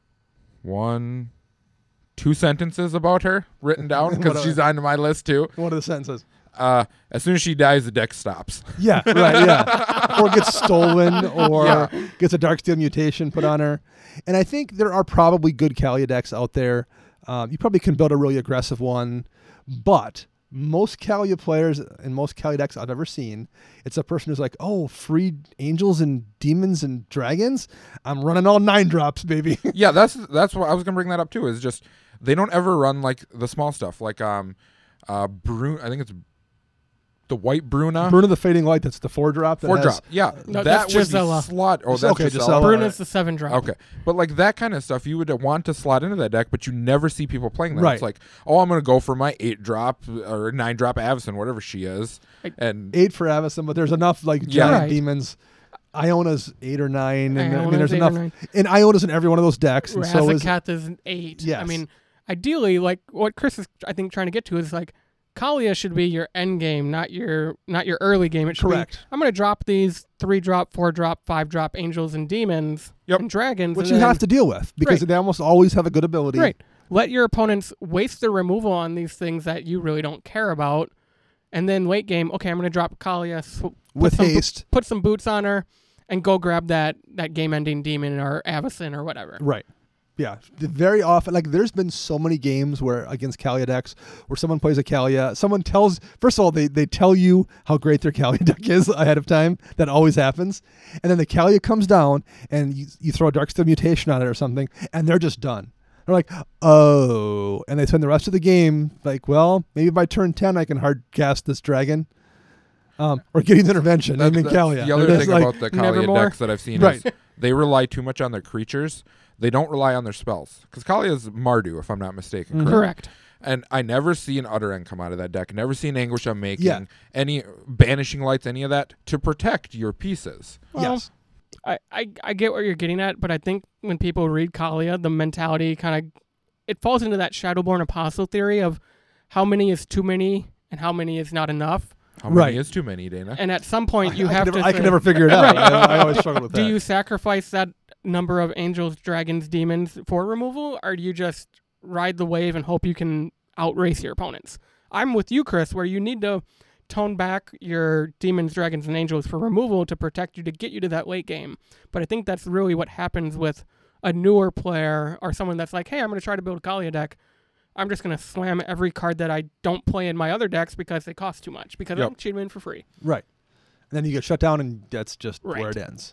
1, 2 sentences about her written down because she's on my list too. What are the sentences? As soon as she dies, the deck stops. Yeah, right, yeah. Or gets stolen, or gets a Darksteel mutation put on her. And I think there are probably good Kalia decks out there. You probably can build a really aggressive one, but most Kalia players and most Kalia decks I've ever seen, it's a person who's like, oh, free angels and demons and dragons? I'm running all 9-drops, baby. Yeah, that's what I was gonna bring that up too. Is just they don't ever run like the small stuff, like Brune. I think it's the white Bruna. Bruna the Fading Light, that's the 4-drop. 4-drop. Yeah, No, that that's would be Gisela. slot. Oh, that's Okay, Gisela. Gisela. Bruna's the 7-drop. Okay, but like that kind of stuff, you would want to slot into that deck, but you never see people playing that. Right. It's like, oh, I'm gonna go for my 8-drop or 9-drop Avacyn, whatever she is, and 8 for Avacyn, but there's enough like Yeah. giant Right. demons. Iona's 8 or 9, and I mean, Iona's there's 8 or enough. 9. And Iona's in every one of those decks, and so is Razaketh is an 8. I Yes. mean, ideally, like what Chris is, I think, trying to get to is like Kalia should be your end game, not your early game. It should correct. be, I'm going to drop these 3-drop, 4-drop, 5-drop angels and demons Yep. and dragons. Which and you then- have to deal with because Right. they almost always have a good ability. Right. Let your opponents waste their removal on these things that you really don't care about. And then late game, okay, I'm going to drop Kalia With haste. put some boots on her, and go grab that game-ending demon or Avacyn or whatever. Right. Yeah. Very often, like there's been so many games where against Kalia decks where someone plays a Kalia, someone tells, first of all, they tell you how great their Kalia deck is ahead of time. That always happens. And then the Kalia comes down and you throw a Darksteel mutation on it or something, and they're just done. They're like, oh, and they spend the rest of the game like, well, maybe by turn 10 I can hard cast this dragon. Or getting intervention. I mean, that's Kalia. the other They're thing just like, about the Kalia Nevermore. decks that I've seen Right. is they rely too much on their creatures. They don't rely on their spells because Kalia is Mardu, if I'm not mistaken. Mhm. Correct. And I never see an Utter End come out of that deck. Never see an Anguish Unmaking, Yeah. any Banishing Lights, any of that to protect your pieces. Well, yes. I get what you're getting at, but I think when people read Kalia, the mentality kind of it falls into that Shadowborn Apostle theory of how many is too many and how many is not enough. How Right. many is too many, Dana? And at some point, you I have can to. never, I can say, never figure it out. Right. I always struggle with that. do you sacrifice that number of angels, dragons, demons for removal, or do you just ride the wave and hope you can outrace your opponents? I'm with you, Chris, where you need to tone back your demons, dragons, and angels for removal to protect you to get you to that late game. But I think that's really what happens with a newer player or someone that's like, hey, I'm going to try to build a Kalia deck. I'm just going to slam every card that I don't play in my other decks because they cost too much, because Yep. I'm cheating in for free. Right. And then you get shut down, and that's just Right. where it ends.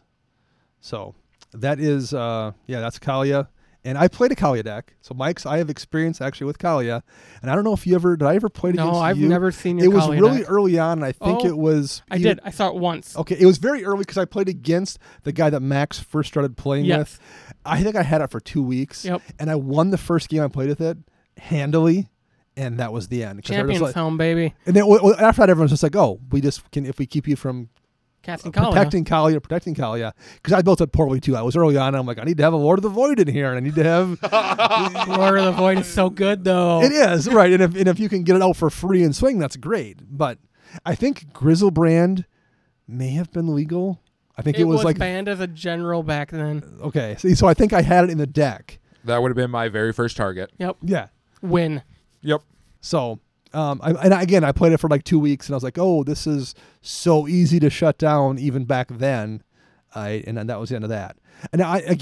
So that is, that's Kalia. And I played a Kalia deck. So, Mike's, I have experience actually with Kalia. And I don't know if did I ever play it No, against I've you? never seen your It was Kalia really deck. early on, and I think Oh, it was. I did. I saw it once. Okay, it was very early because I played against the guy that Max first started playing Yes. with. I think I had it for 2 weeks. Yep. And I won the first game I played with it handily. And that was the end. 'Cause they were just Champions like- home, baby. and then after that, everyone's just like, "Oh, we just can if we keep you from Casting Kalia. protecting Kalia." Because I built it poorly too. I was early on. And I'm like, I need to have a Lord of the Void in here, and I need to have. Lord of the Void is so good, though. It is right, and if you can get it out for free and swing, that's great. But I think Grizzlebrand may have been legal. I think it was like banned as a general back then. okay. So I think I had it in the deck. That would have been my very first target. Yep. Yeah. Win. Yep. So, I played it for like 2 weeks, and I was like, "Oh, this is so easy to shut down." Even back then, and then that was the end of that. And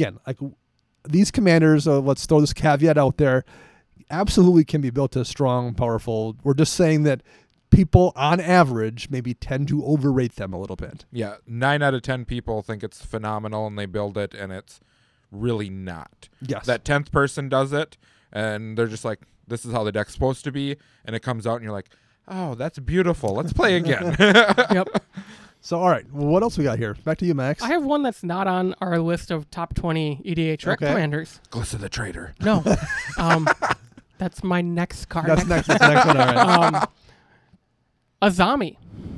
these commanders. Let's throw this caveat out there: absolutely can be built to strong, powerful. We're just saying that people, on average, maybe tend to overrate them a little bit. Yeah. 9 out of 10 people think it's phenomenal and they build it, and it's really not. Yes. That 10th person does it, and they're just like, this is how the deck's supposed to be. And it comes out, and you're like, oh, that's beautiful. Let's play again. Yep. So, all right. Well, what else we got here? Back to you, Max. I have one that's not on our list of top 20 EDH rec Okay. commanders. Glissa the Traitor. No. That's my next card. That's next. That's next one. All right. Azami.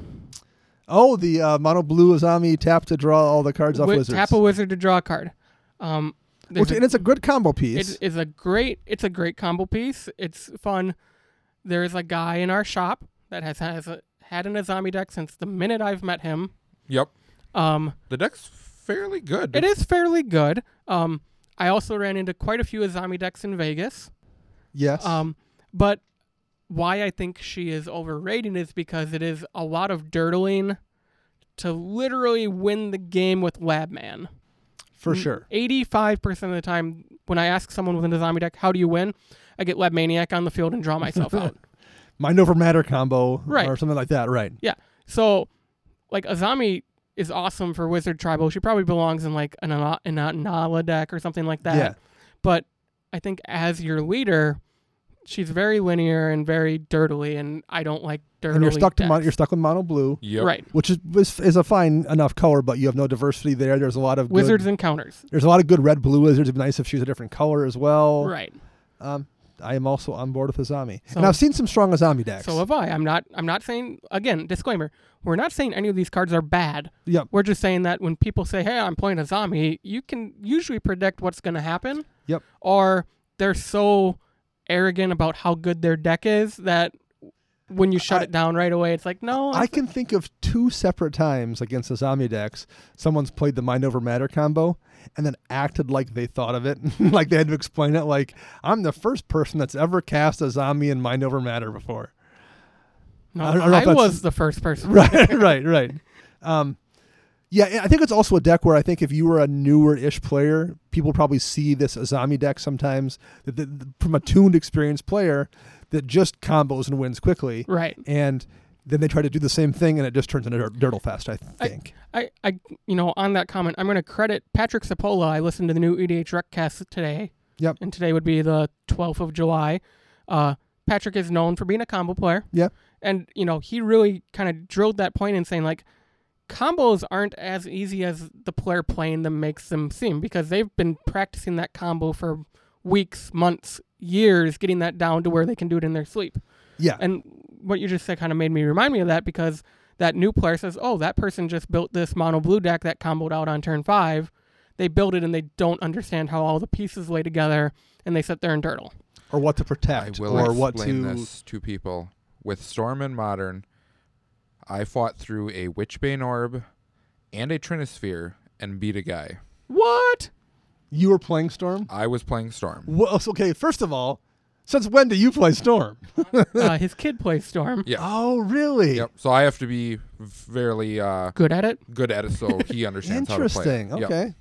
Oh, the mono blue Azami tap to draw all the cards off wizards. Tap a wizard to draw a card. And it's a good combo piece. It's a great combo piece. It's fun. there's a guy in our shop that has had an Azami deck since the minute I've met him. Yep. The deck's fairly good. It is fairly good. I also ran into quite a few Azami decks in Vegas. Yes. But why I think she is overrated is because it is a lot of dirtling to literally win the game with Labman. For sure. 85% of the time, when I ask someone with an Azami deck, how do you win? I get Lab Maniac on the field and draw myself out. Mind over matter combo, Right. or something like that, right? Yeah. So, like, Azami is awesome for Wizard Tribal. She probably belongs in, like, an Nala deck or something like that. Yeah. But I think as your leader, she's very linear and very dirtily, and I don't like dirtily And you're stuck decks. you're stuck with mono blue, Yep. Right. which is a fine enough color, but you have no diversity there. There's a lot of Wizards good, and counters. there's a lot of good red blue wizards. It'd be nice if she was a different color as well. Right. I am also on board with Azami, So- and I've seen some strong Azami decks. So have I. I'm not saying, again, disclaimer, we're not saying any of these cards are bad. Yep. We're just saying that when people say, hey, I'm playing Azami, you can usually predict what's going to happen. Yep. Or they're so arrogant about how good their deck is that when you shut it down right away, it's like, no. I can think of 2 separate times against Azami decks, someone's played the Mind Over Matter combo and then acted like they thought of it, like they had to explain it. Like, I'm the first person that's ever cast Azami and Mind Over Matter before. No, I don't know if I that's- was the first person. Right. Yeah, I think it's also a deck where I think if you were a newer-ish player, people probably see this Azami deck sometimes from a tuned, experienced player that just combos and wins quickly. Right. And then they try to do the same thing, and it just turns into Dirtlefest, I think. I on that comment, I'm going to credit Patrick Sapola. I listened to the new EDH Recast today. Yep. And today would be the 12th of July. Patrick is known for being a combo player. Yep. And, he really kind of drilled that point in saying, like, combos aren't as easy as the player playing them makes them seem, because they've been practicing that combo for weeks, months, years, getting that down to where they can do it in their sleep. Yeah. And what you just said kind of made me remind me of that, because that new player says, oh, that person just built this mono blue deck that comboed out on turn 5. They build it and they don't understand how all the pieces lay together, and they sit there and dirtle. Or what to I protect, will or what explain to... this to people. With Storm and Modern, I fought through a Witchbane Orb and a Trinisphere and beat a guy. What? You were playing Storm? I was playing Storm. Well, okay, first of all, since when do you play Storm? His kid plays Storm. Yeah. Oh, really? Yep. So I have to be fairly Good at it. good at it so he understands how to play. Interesting. it. Yep. Okay.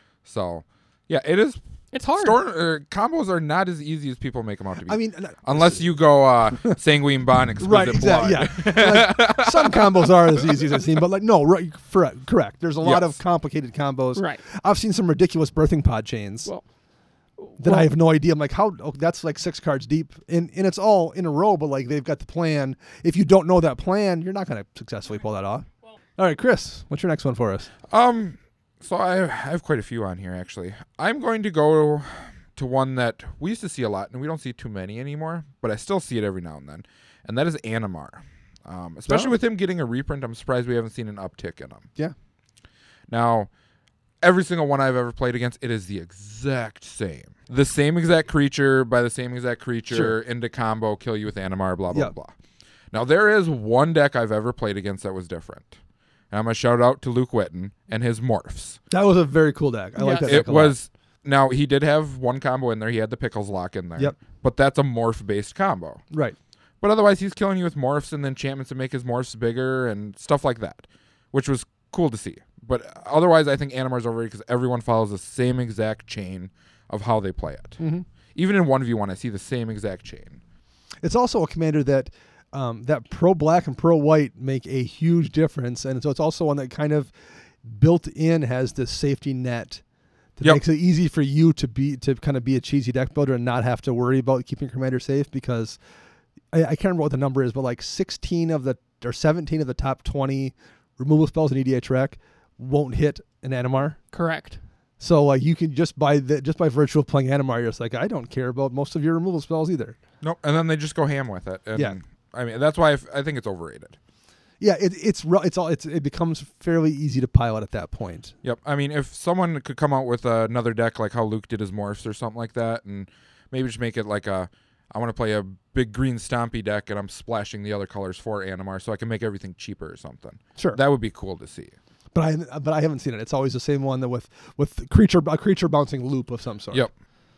So, yeah, it is. It's hard. Combos are not as easy as people make them out to be. I mean, unless you go Sanguine Bond, Exquisite right, Blood. exactly. Yeah. Like, some combos are as easy as they seem, but like, no, right, correct. There's a lot Yes. of complicated combos. Right. I've seen some ridiculous birthing pod chains Well, that I have no idea. I'm like, how? Oh, that's like 6 cards deep, and it's all in a row. But like, they've got the plan. If you don't know that plan, you're not going to successfully pull that off. All right, Chris, what's your next one for us? So I have quite a few on here, actually. I'm going to go to one that we used to see a lot, and we don't see too many anymore, but I still see it every now and then, and that is Animar. Especially with him getting a reprint, I'm surprised we haven't seen an uptick in him. Yeah. Now, every single one I've ever played against, it is the exact same. The same exact creature by the same exact creature, Sure. into combo, kill you with Animar, blah, blah, Yep. blah. Now, there is one deck I've ever played against that was different. And I'm going to shout out to Luke Witten and his Morphs. That was a very cool deck. I like Yes. that deck It a lot. was. Now, he did have one combo in there. He had the Pickles lock in there. Yep. But that's a morph-based combo. Right. But otherwise, he's killing you with morphs and enchantments to make his morphs bigger and stuff like that, which was cool to see. But otherwise, I think Animar's overrated because everyone follows the same exact chain of how they play it. Mm-hmm. Even in 1v1, I see the same exact chain. It's also a commander that that pro black and pro white make a huge difference, and so it's also one that kind of built in has this safety net that Yep. makes it easy for you to kind of be a cheesy deck builder and not have to worry about keeping your commander safe, because I can't remember what the number is, but like 17 of the top 20 removal spells in EDH Rec won't hit an Animar. correct. So like you can just by virtue of playing Animar, you're just like, I don't care about most of your removal spells either. Nope. And then they just go ham with it. And Yeah. I mean, that's why I think it's overrated. Yeah, it becomes fairly easy to pilot at that point. Yep. I mean, if someone could come out with another deck like how Luke did his morphs or something like that, and maybe just make it like a I want to play a big green stompy deck, and I'm splashing the other colors for Animar, so I can make everything cheaper or something. Sure. That would be cool to see. But I haven't seen it. It's always the same one that with a creature bouncing loop of some sort. Yep.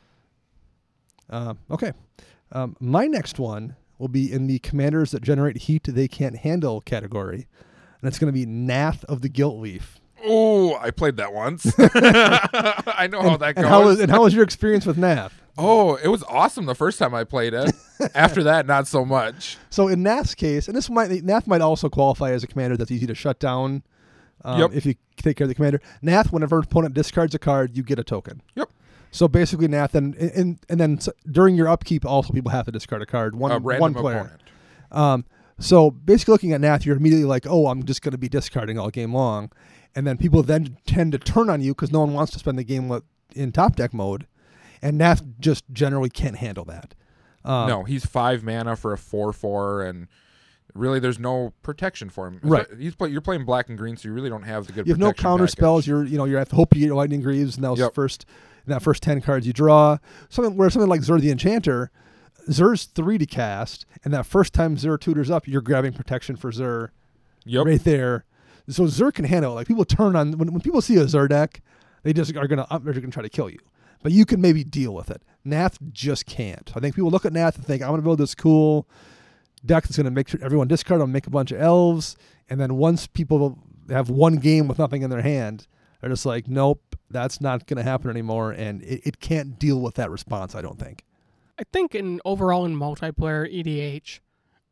Okay. My next one will be in the commanders that generate heat they can't handle category, and it's going to be Nath of the Gilt Leaf. Oh, I played that once. I know how that goes. How was your experience with Nath? Oh, it was awesome the first time I played it. After that, not so much. So in Nath's case, and Nath might also qualify as a commander that's easy to shut down if you take care of the commander. Nath, whenever an opponent discards a card, you get a token. Yep. So basically, Nath, and then during your upkeep, also people have to discard a card. One player. Opponent. So basically, looking at Nath, you're immediately like, oh, I'm just going to be discarding all game long. And then people then tend to turn on you because no one wants to spend the game in top deck mode. And Nath just generally can't handle that. No, he's 5 mana for a 4/4, and really there's no protection for him. Right. You're playing black and green, so you really don't have the good You have no protection counter package. spells. You have to hope you get your Lightning Greaves in that first 10 cards you draw. Something like Zur the Enchanter, Zur's 3 to cast, and that first time Zur tutors up, you're grabbing protection for Zur right there. So Zur can handle it. Like people turn on when people see a Zur deck, they just are gonna try to kill you. But you can maybe deal with it. Nath just can't. I think people look at Nath and think, I'm gonna build this cool deck that's gonna make sure everyone discard. I'll make a bunch of elves, and then once people have one game with nothing in their hand, they're just like, nope, that's not gonna happen anymore, and it can't deal with that response. I don't think. I think overall in multiplayer EDH,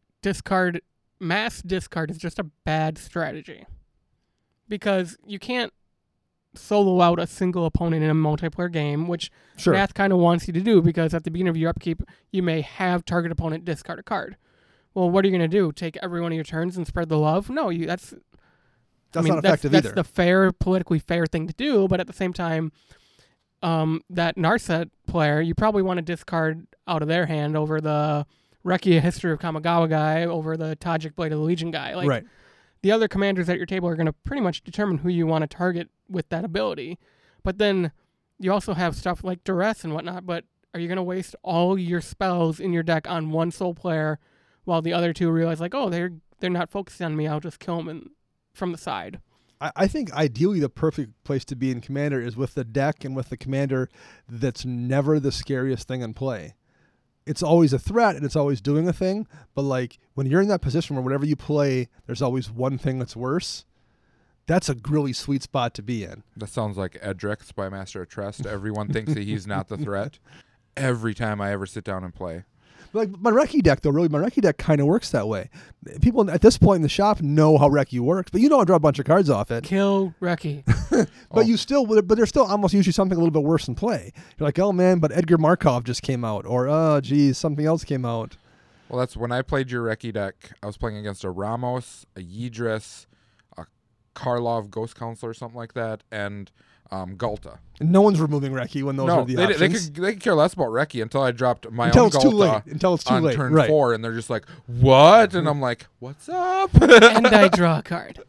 mass discard is just a bad strategy. Because you can't solo out a single opponent in a multiplayer game, which Nath kind of wants you to do, because at the beginning of your upkeep, you may have target opponent discard a card. Well, what are you going to do? Take every one of your turns and spread the love? No, that's not effective either. That's the politically fair thing to do, but at the same time, that Narset player, you probably want to discard out of their hand over the Rekia History of Kamigawa guy, over the Tajik Blade of the Legion guy. Right. The other commanders at your table are going to pretty much determine who you want to target with that ability. But then you also have stuff like Duress and whatnot, but are you going to waste all your spells in your deck on one sole player while the other two realize, like, oh, they're not focusing on me, I'll just kill them from the side? I think ideally the perfect place to be in Commander is with the deck and with the commander that's never the scariest thing in play. It's always a threat and it's always doing a thing, but like when you're in that position where whatever you play, there's always one thing that's worse, that's a really sweet spot to be in. That sounds like Edrix by Master of Trust. Everyone thinks that he's not the threat every time I ever sit down and play. Like my Reki deck, though, my Reki deck kind of works that way. People at this point in the shop know how Reki works, but you don't draw a bunch of cards off it. Kill Reki. But there's still almost usually something a little bit worse in play. You're like, oh man, but Edgar Markov just came out, or oh geez, something else came out. Well, that's when I played your Reki deck. I was playing against a Ramos, a Yidris, a Karlov Ghost Counselor, or something like that, and Gulta. And no one's removing Reki when those are the options. They could care less about Reki until I dropped my until own it's Gulta too late. Until it's too on late. turn right. 4, and they're just like, what? And I'm like, what's up? And I draw a card.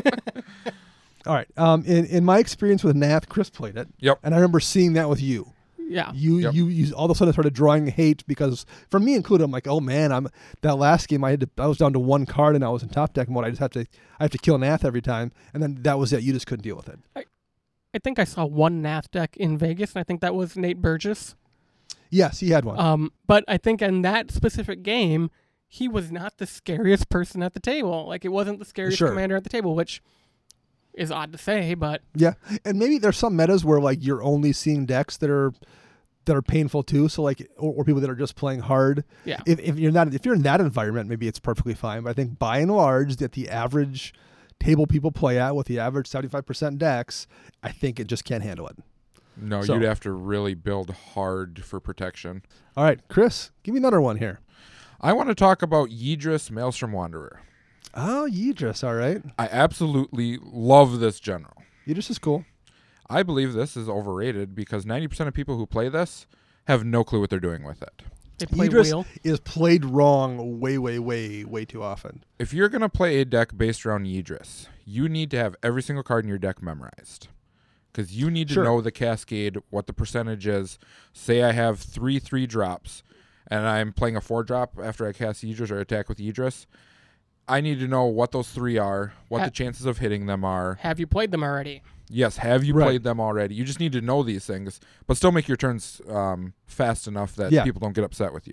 All right. In my experience with Nath, Chris played it. Yep. And I remember seeing that with you. Yeah. You all of a sudden started drawing hate because, for me included, I'm like, oh man, that last game I was down to one card and I was in top deck mode. I have to kill Nath every time, and then that was it. You just couldn't deal with it. I think I saw one Nath deck in Vegas, and I think that was Nate Burgess. Yes, he had one. But I think in that specific game, he was not the scariest person at the table. Like, it wasn't the scariest commander at the table, which is odd to say, but yeah. And maybe there's some metas where like you're only seeing decks that are painful too. So like, or people that are just playing hard. Yeah. If you're in that environment, maybe it's perfectly fine. But I think by and large, that the average table people play at with the average 75% decks, I think it just can't handle it. No, you'd have to really build hard for protection. All right, Chris, give me another one here. I want to talk about Yidris, Maelstrom Wanderer. Oh, Yidris, all right. I absolutely love this general. Yidris is cool. I believe this is overrated because 90% of people who play this have no clue what they're doing with it. They play Yidris wheel. is played wrong way too often. If you're going to play a deck based around Yidris, you need to have every single card in your deck memorized. Because you need to know the cascade, what the percentage is. Say I have 3 drops, and I'm playing a 4-drop after I cast Idris or attack with Idris, I need to know what those 3 are, what the chances of hitting them are. Have you played them already? Yes, have you played them already? You just need to know these things, but still make your turns fast enough that people don't get upset with you.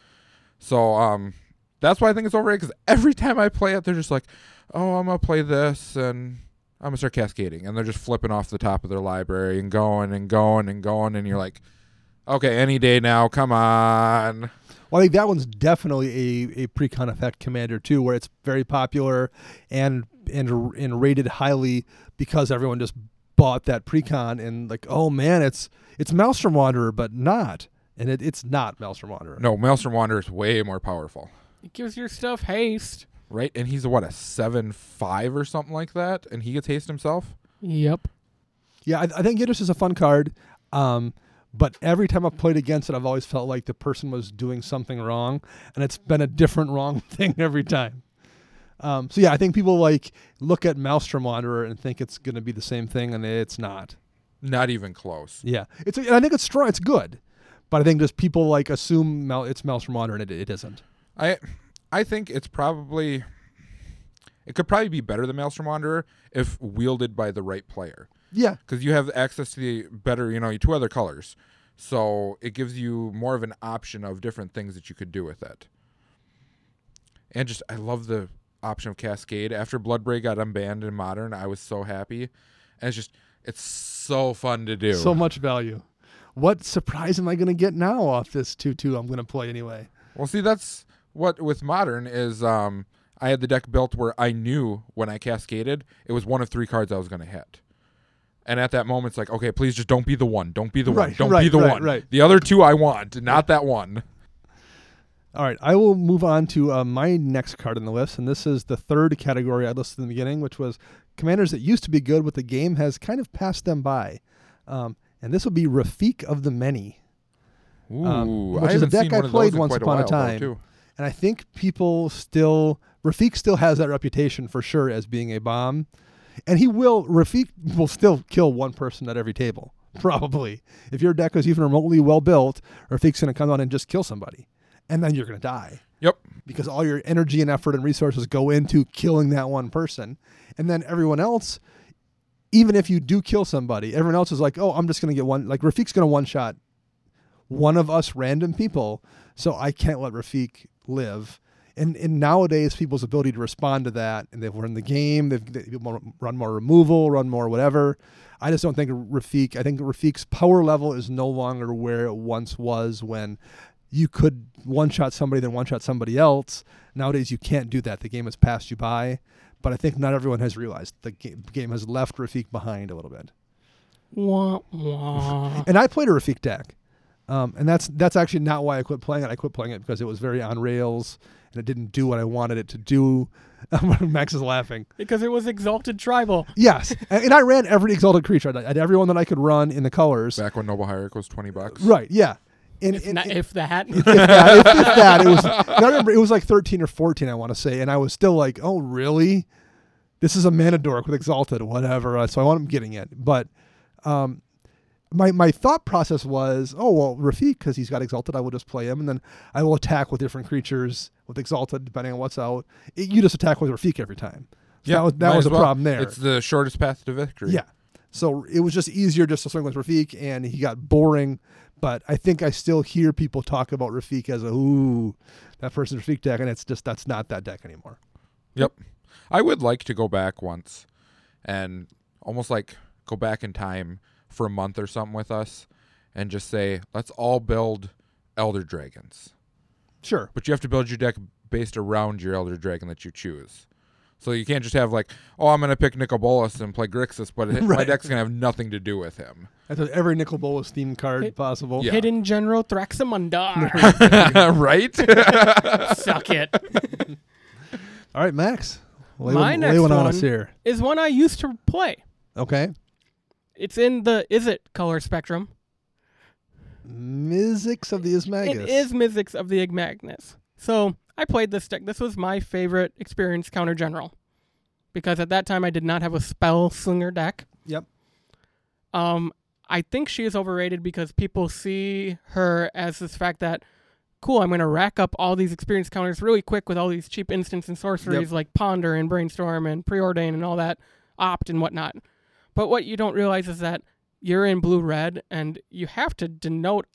So that's why I think it's overrated, because every time I play it, they're just like, oh, I'm going to play this, and I'm going to start cascading. And they're just flipping off the top of their library and going and going and going, and you're like, okay, any day now, come on. Well, I think that one's definitely a precon effect commander, too, where it's very popular and rated highly because everyone just bought that precon and like, oh, man, it's Maelstrom Wanderer, but not. And it's not Maelstrom Wanderer. No, Maelstrom Wanderer is way more powerful. It gives your stuff haste. Right? And he's a 7/5 or something like that, and he gets haste himself? Yep. Yeah, I think Idris is a fun card, but every time I've played against it, I've always felt like the person was doing something wrong, and it's been a different wrong thing every time. So yeah, I think people like look at Maelstrom Wanderer and think it's going to be the same thing, and it's not. Not even close. Yeah, and I think it's strong. It's good, but I think just people like assume it's Maelstrom Wanderer, and it isn't. I think it could probably be better than Maelstrom Wanderer if wielded by the right player. Yeah, because you have access to the better, 2 other colors, so it gives you more of an option of different things that you could do with it. And just, I love the option of Cascade. After Bloodbraid got unbanned in Modern, I was so happy, and it's so fun to do. So much value. What surprise am I going to get now off this 2/2 I'm going to play anyway? Well, see, that's what with Modern is. I had the deck built where I knew when I cascaded, it was one of 3 cards I was going to hit. And at that moment, it's like, okay, please just don't be the one. Don't be the one. Don't be the one. Right. The other 2 I want, not that one. All right, I will move on to my next card on the list, and this is the third category I listed in the beginning, which was commanders that used to be good, but the game has kind of passed them by. And this would be Rafiq of the Many. Ooh, which is a deck I played once upon a time. Too. And I think Rafiq still has that reputation for sure as being a bomb. And Rafiq will still kill one person at every table, probably. If your deck is even remotely well built, Rafiq's going to come on and just kill somebody. And then you're going to die. Yep. Because all your energy and effort and resources go into killing that one person. And then everyone else, even if you do kill somebody, everyone else is like, oh, I'm just going to get one. Like Rafiq's going to one-shot one of us random people, so I can't let Rafiq live. And nowadays, people's ability to respond to that, and they've learned the game, they run more removal, run more whatever. I just don't think I think Rafiq's power level is no longer where it once was when you could one-shot somebody, then one-shot somebody else. Nowadays, you can't do that. The game has passed you by. But I think not everyone has realized the game has left Rafiq behind a little bit. Wah, wah. And I played a Rafiq deck. And that's actually not why I quit playing it. I quit playing it because it was very on rails and it didn't do what I wanted it to do. Max is laughing. Because it was Exalted Tribal. Yes. And I ran every Exalted creature. I had everyone that I could run in the colors. Back when Noble Hierarch was $20. Right, yeah. If that. If that. It was, I remember it was like 13 or 14, I want to say. And I was still like, oh, really? This is a Mana Dork with Exalted, whatever. So I want him getting it. But my thought process was, oh, well, Rafiq, because he's got Exalted, I will just play him, and then I will attack with different creatures with Exalted, depending on what's out. You just attack with Rafiq every time. So yeah, that was a problem there. It's the shortest path to victory. Yeah. So it was just easier just to swing with Rafiq, and he got boring. But I think I still hear people talk about Rafiq as that person's Rafiq deck, and it's just that's not that deck anymore. Yep. I would like to go back once and almost like go back in time for a month or something with us and just say, let's all build Elder Dragons. Sure. But you have to build your deck based around your Elder Dragon that you choose. So you can't just have like, oh, I'm going to pick Nicol Bolas and play Grixis, but my deck's going to have nothing to do with him. I thought every Nicol Bolas themed card possible. Yeah. Hidden General Thraxamundar. Right? Suck it. All right, Max. My next one one on us here. is one I used to play. Okay. It's in the Izzet color spectrum. Mizzix of the Ismagus. It is Mizzix of the Igmagnus. So I played this deck. This was my favorite experienced counter general. Because at that time I did not have a spell slinger deck. Yep. I think she is overrated because people see her as this fact that cool, I'm going to rack up all these experience counters really quick with all these cheap instants and sorceries like Ponder and Brainstorm and Preordain and all that, Opt and whatnot. But what you don't realize is that you're in blue-red, and you have to denote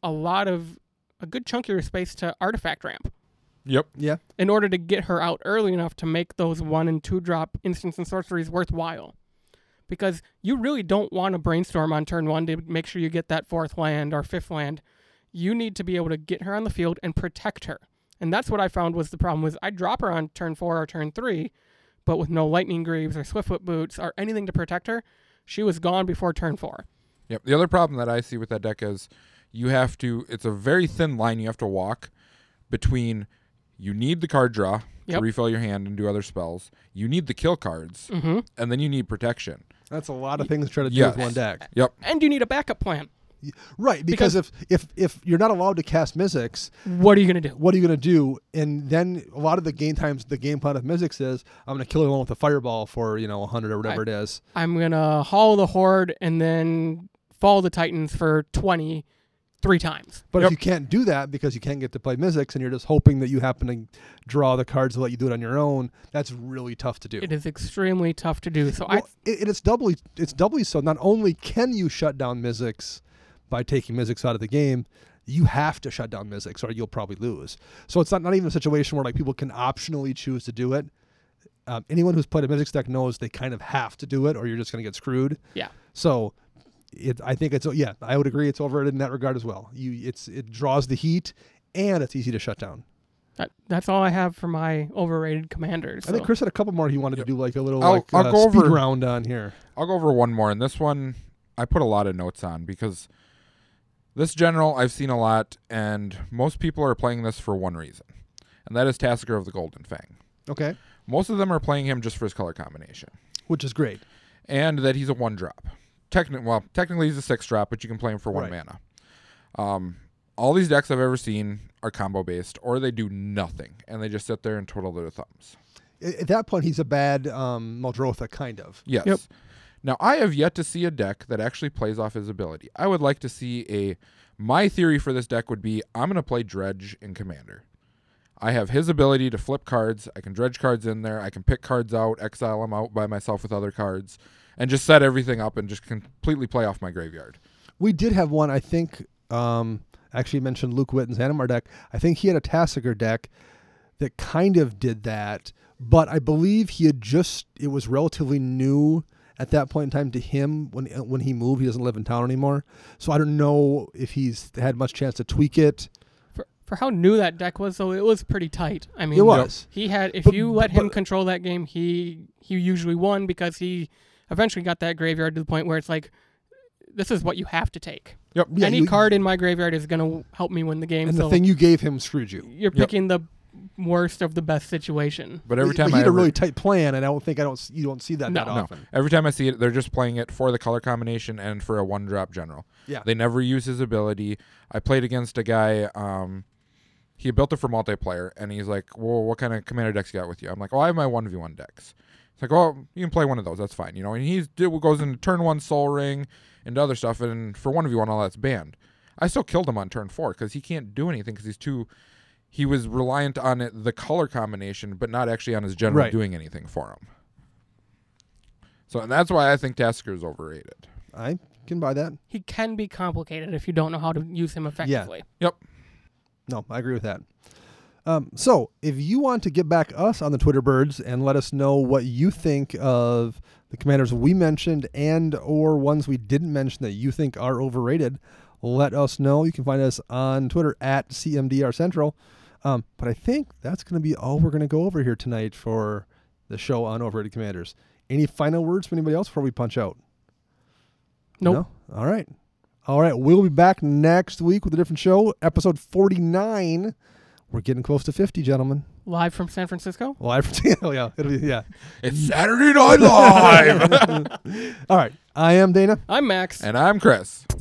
a good chunk of your space to Artifact Ramp. Yep. Yeah. In order to get her out early enough to make those 1 and 2 drop instants and sorceries worthwhile. Because you really don't want to Brainstorm on turn 1 to make sure you get that 4th land or 5th land. You need to be able to get her on the field and protect her. And that's what I found was the problem, was I'd drop her on turn 4 or turn 3, but with no Lightning Greaves or Swiftfoot Boots or anything to protect her, she was gone before turn 4. Yep. The other problem that I see with that deck is it's a very thin line you have to walk between you need the card draw to refill your hand and do other spells, you need the kill cards, and then you need protection. That's a lot of things to try to do with one deck. Yep. And you need a backup plan. Right, because if you're not allowed to cast Mizzix, what are you going to do? What are you going to do? And then a lot of the game plan of Mizzix is, I'm going to kill everyone with a fireball for 100 or whatever it is. I'm going to haul the Horde and then fall the Titans for 20 3 times. But if you can't do that because you can't get to play Mizzix and you're just hoping that you happen to draw the cards to let you do it on your own, that's really tough to do. It is extremely tough to do. So it's doubly so. Not only can you shut down Mizzix by taking Mizzix out of the game, you have to shut down Mizzix or you'll probably lose. So it's not even a situation where people can optionally choose to do it. Anyone who's played a Mizzix deck knows they kind of have to do it or you're just going to get screwed. Yeah. So I think I would agree it's overrated in that regard as well. It draws the heat and it's easy to shut down. That's all I have for my overrated commanders. I think Chris had a couple more he wanted to do a little I'll go speed over, round on here. I'll go over one more, and this one I put a lot of notes on because this general I've seen a lot, and most people are playing this for one reason, and that is Tassiger of the Golden Fang. Okay. Most of them are playing him just for his color combination. Which is great. And that he's a 1-drop. Technically he's a 6-drop, but you can play him for 1 mana. All these decks I've ever seen are combo-based, or they do nothing, and they just sit there and twiddle their thumbs. At that point, he's a bad Muldrotha, kind of. Yes. Yep. Now, I have yet to see a deck that actually plays off his ability. I would like to see my theory for this deck would be, I'm going to play Dredge in Commander. I have his ability to flip cards. I can dredge cards in there. I can pick cards out, exile them out by myself with other cards, and just set everything up and just completely play off my graveyard. We did have one, I think, actually mentioned Luke Witten's Animar deck. I think he had a Tassiger deck that kind of did that, but I believe it was relatively new at that point in time to him when he moved. He doesn't live in town anymore. So I don't know if he's had much chance to tweak it. For how new that deck was, though, it was pretty tight. I mean, it was. He had, you let him control that game, he usually won because he eventually got that graveyard to the point where it's like, this is what you have to take. Yep. Yeah, any card in my graveyard is going to help me win the game. And the thing you gave him screwed you. You're picking the worst of the best situation. But every time he had a really tight plan, and you don't see that often. No. Every time I see it, they're just playing it for the color combination and for a 1-drop general. Yeah. They never use his ability. I played against a guy, he built it for multiplayer, and he's like, well, what kind of commander decks you got with you? I'm like, I have my 1v1 decks. It's like, well, you can play one of those. That's fine. And he goes into turn 1 Soul Ring and other stuff, and for 1v1, all that's banned. I still killed him on turn 4 because he can't do anything because he was reliant on the color combination, but not actually on his general doing anything for him. So and that's why I think Tassiger is overrated. I can buy that. He can be complicated if you don't know how to use him effectively. Yeah. Yep. No, I agree with that. So if you want to get back us on the Twitter birds and let us know what you think of the commanders we mentioned and or ones we didn't mention that you think are overrated, let us know. You can find us on Twitter at CMDR Central. But I think that's going to be all we're going to go over here tonight for the show on Overrated Commanders. Any final words from anybody else before we punch out? Nope. No? All right. We'll be back next week with a different show, episode 49. We're getting close to 50, gentlemen. Live from San Francisco? Live from yeah. It's Saturday Night Live. All right. I am Dana. I'm Max. And I'm Chris.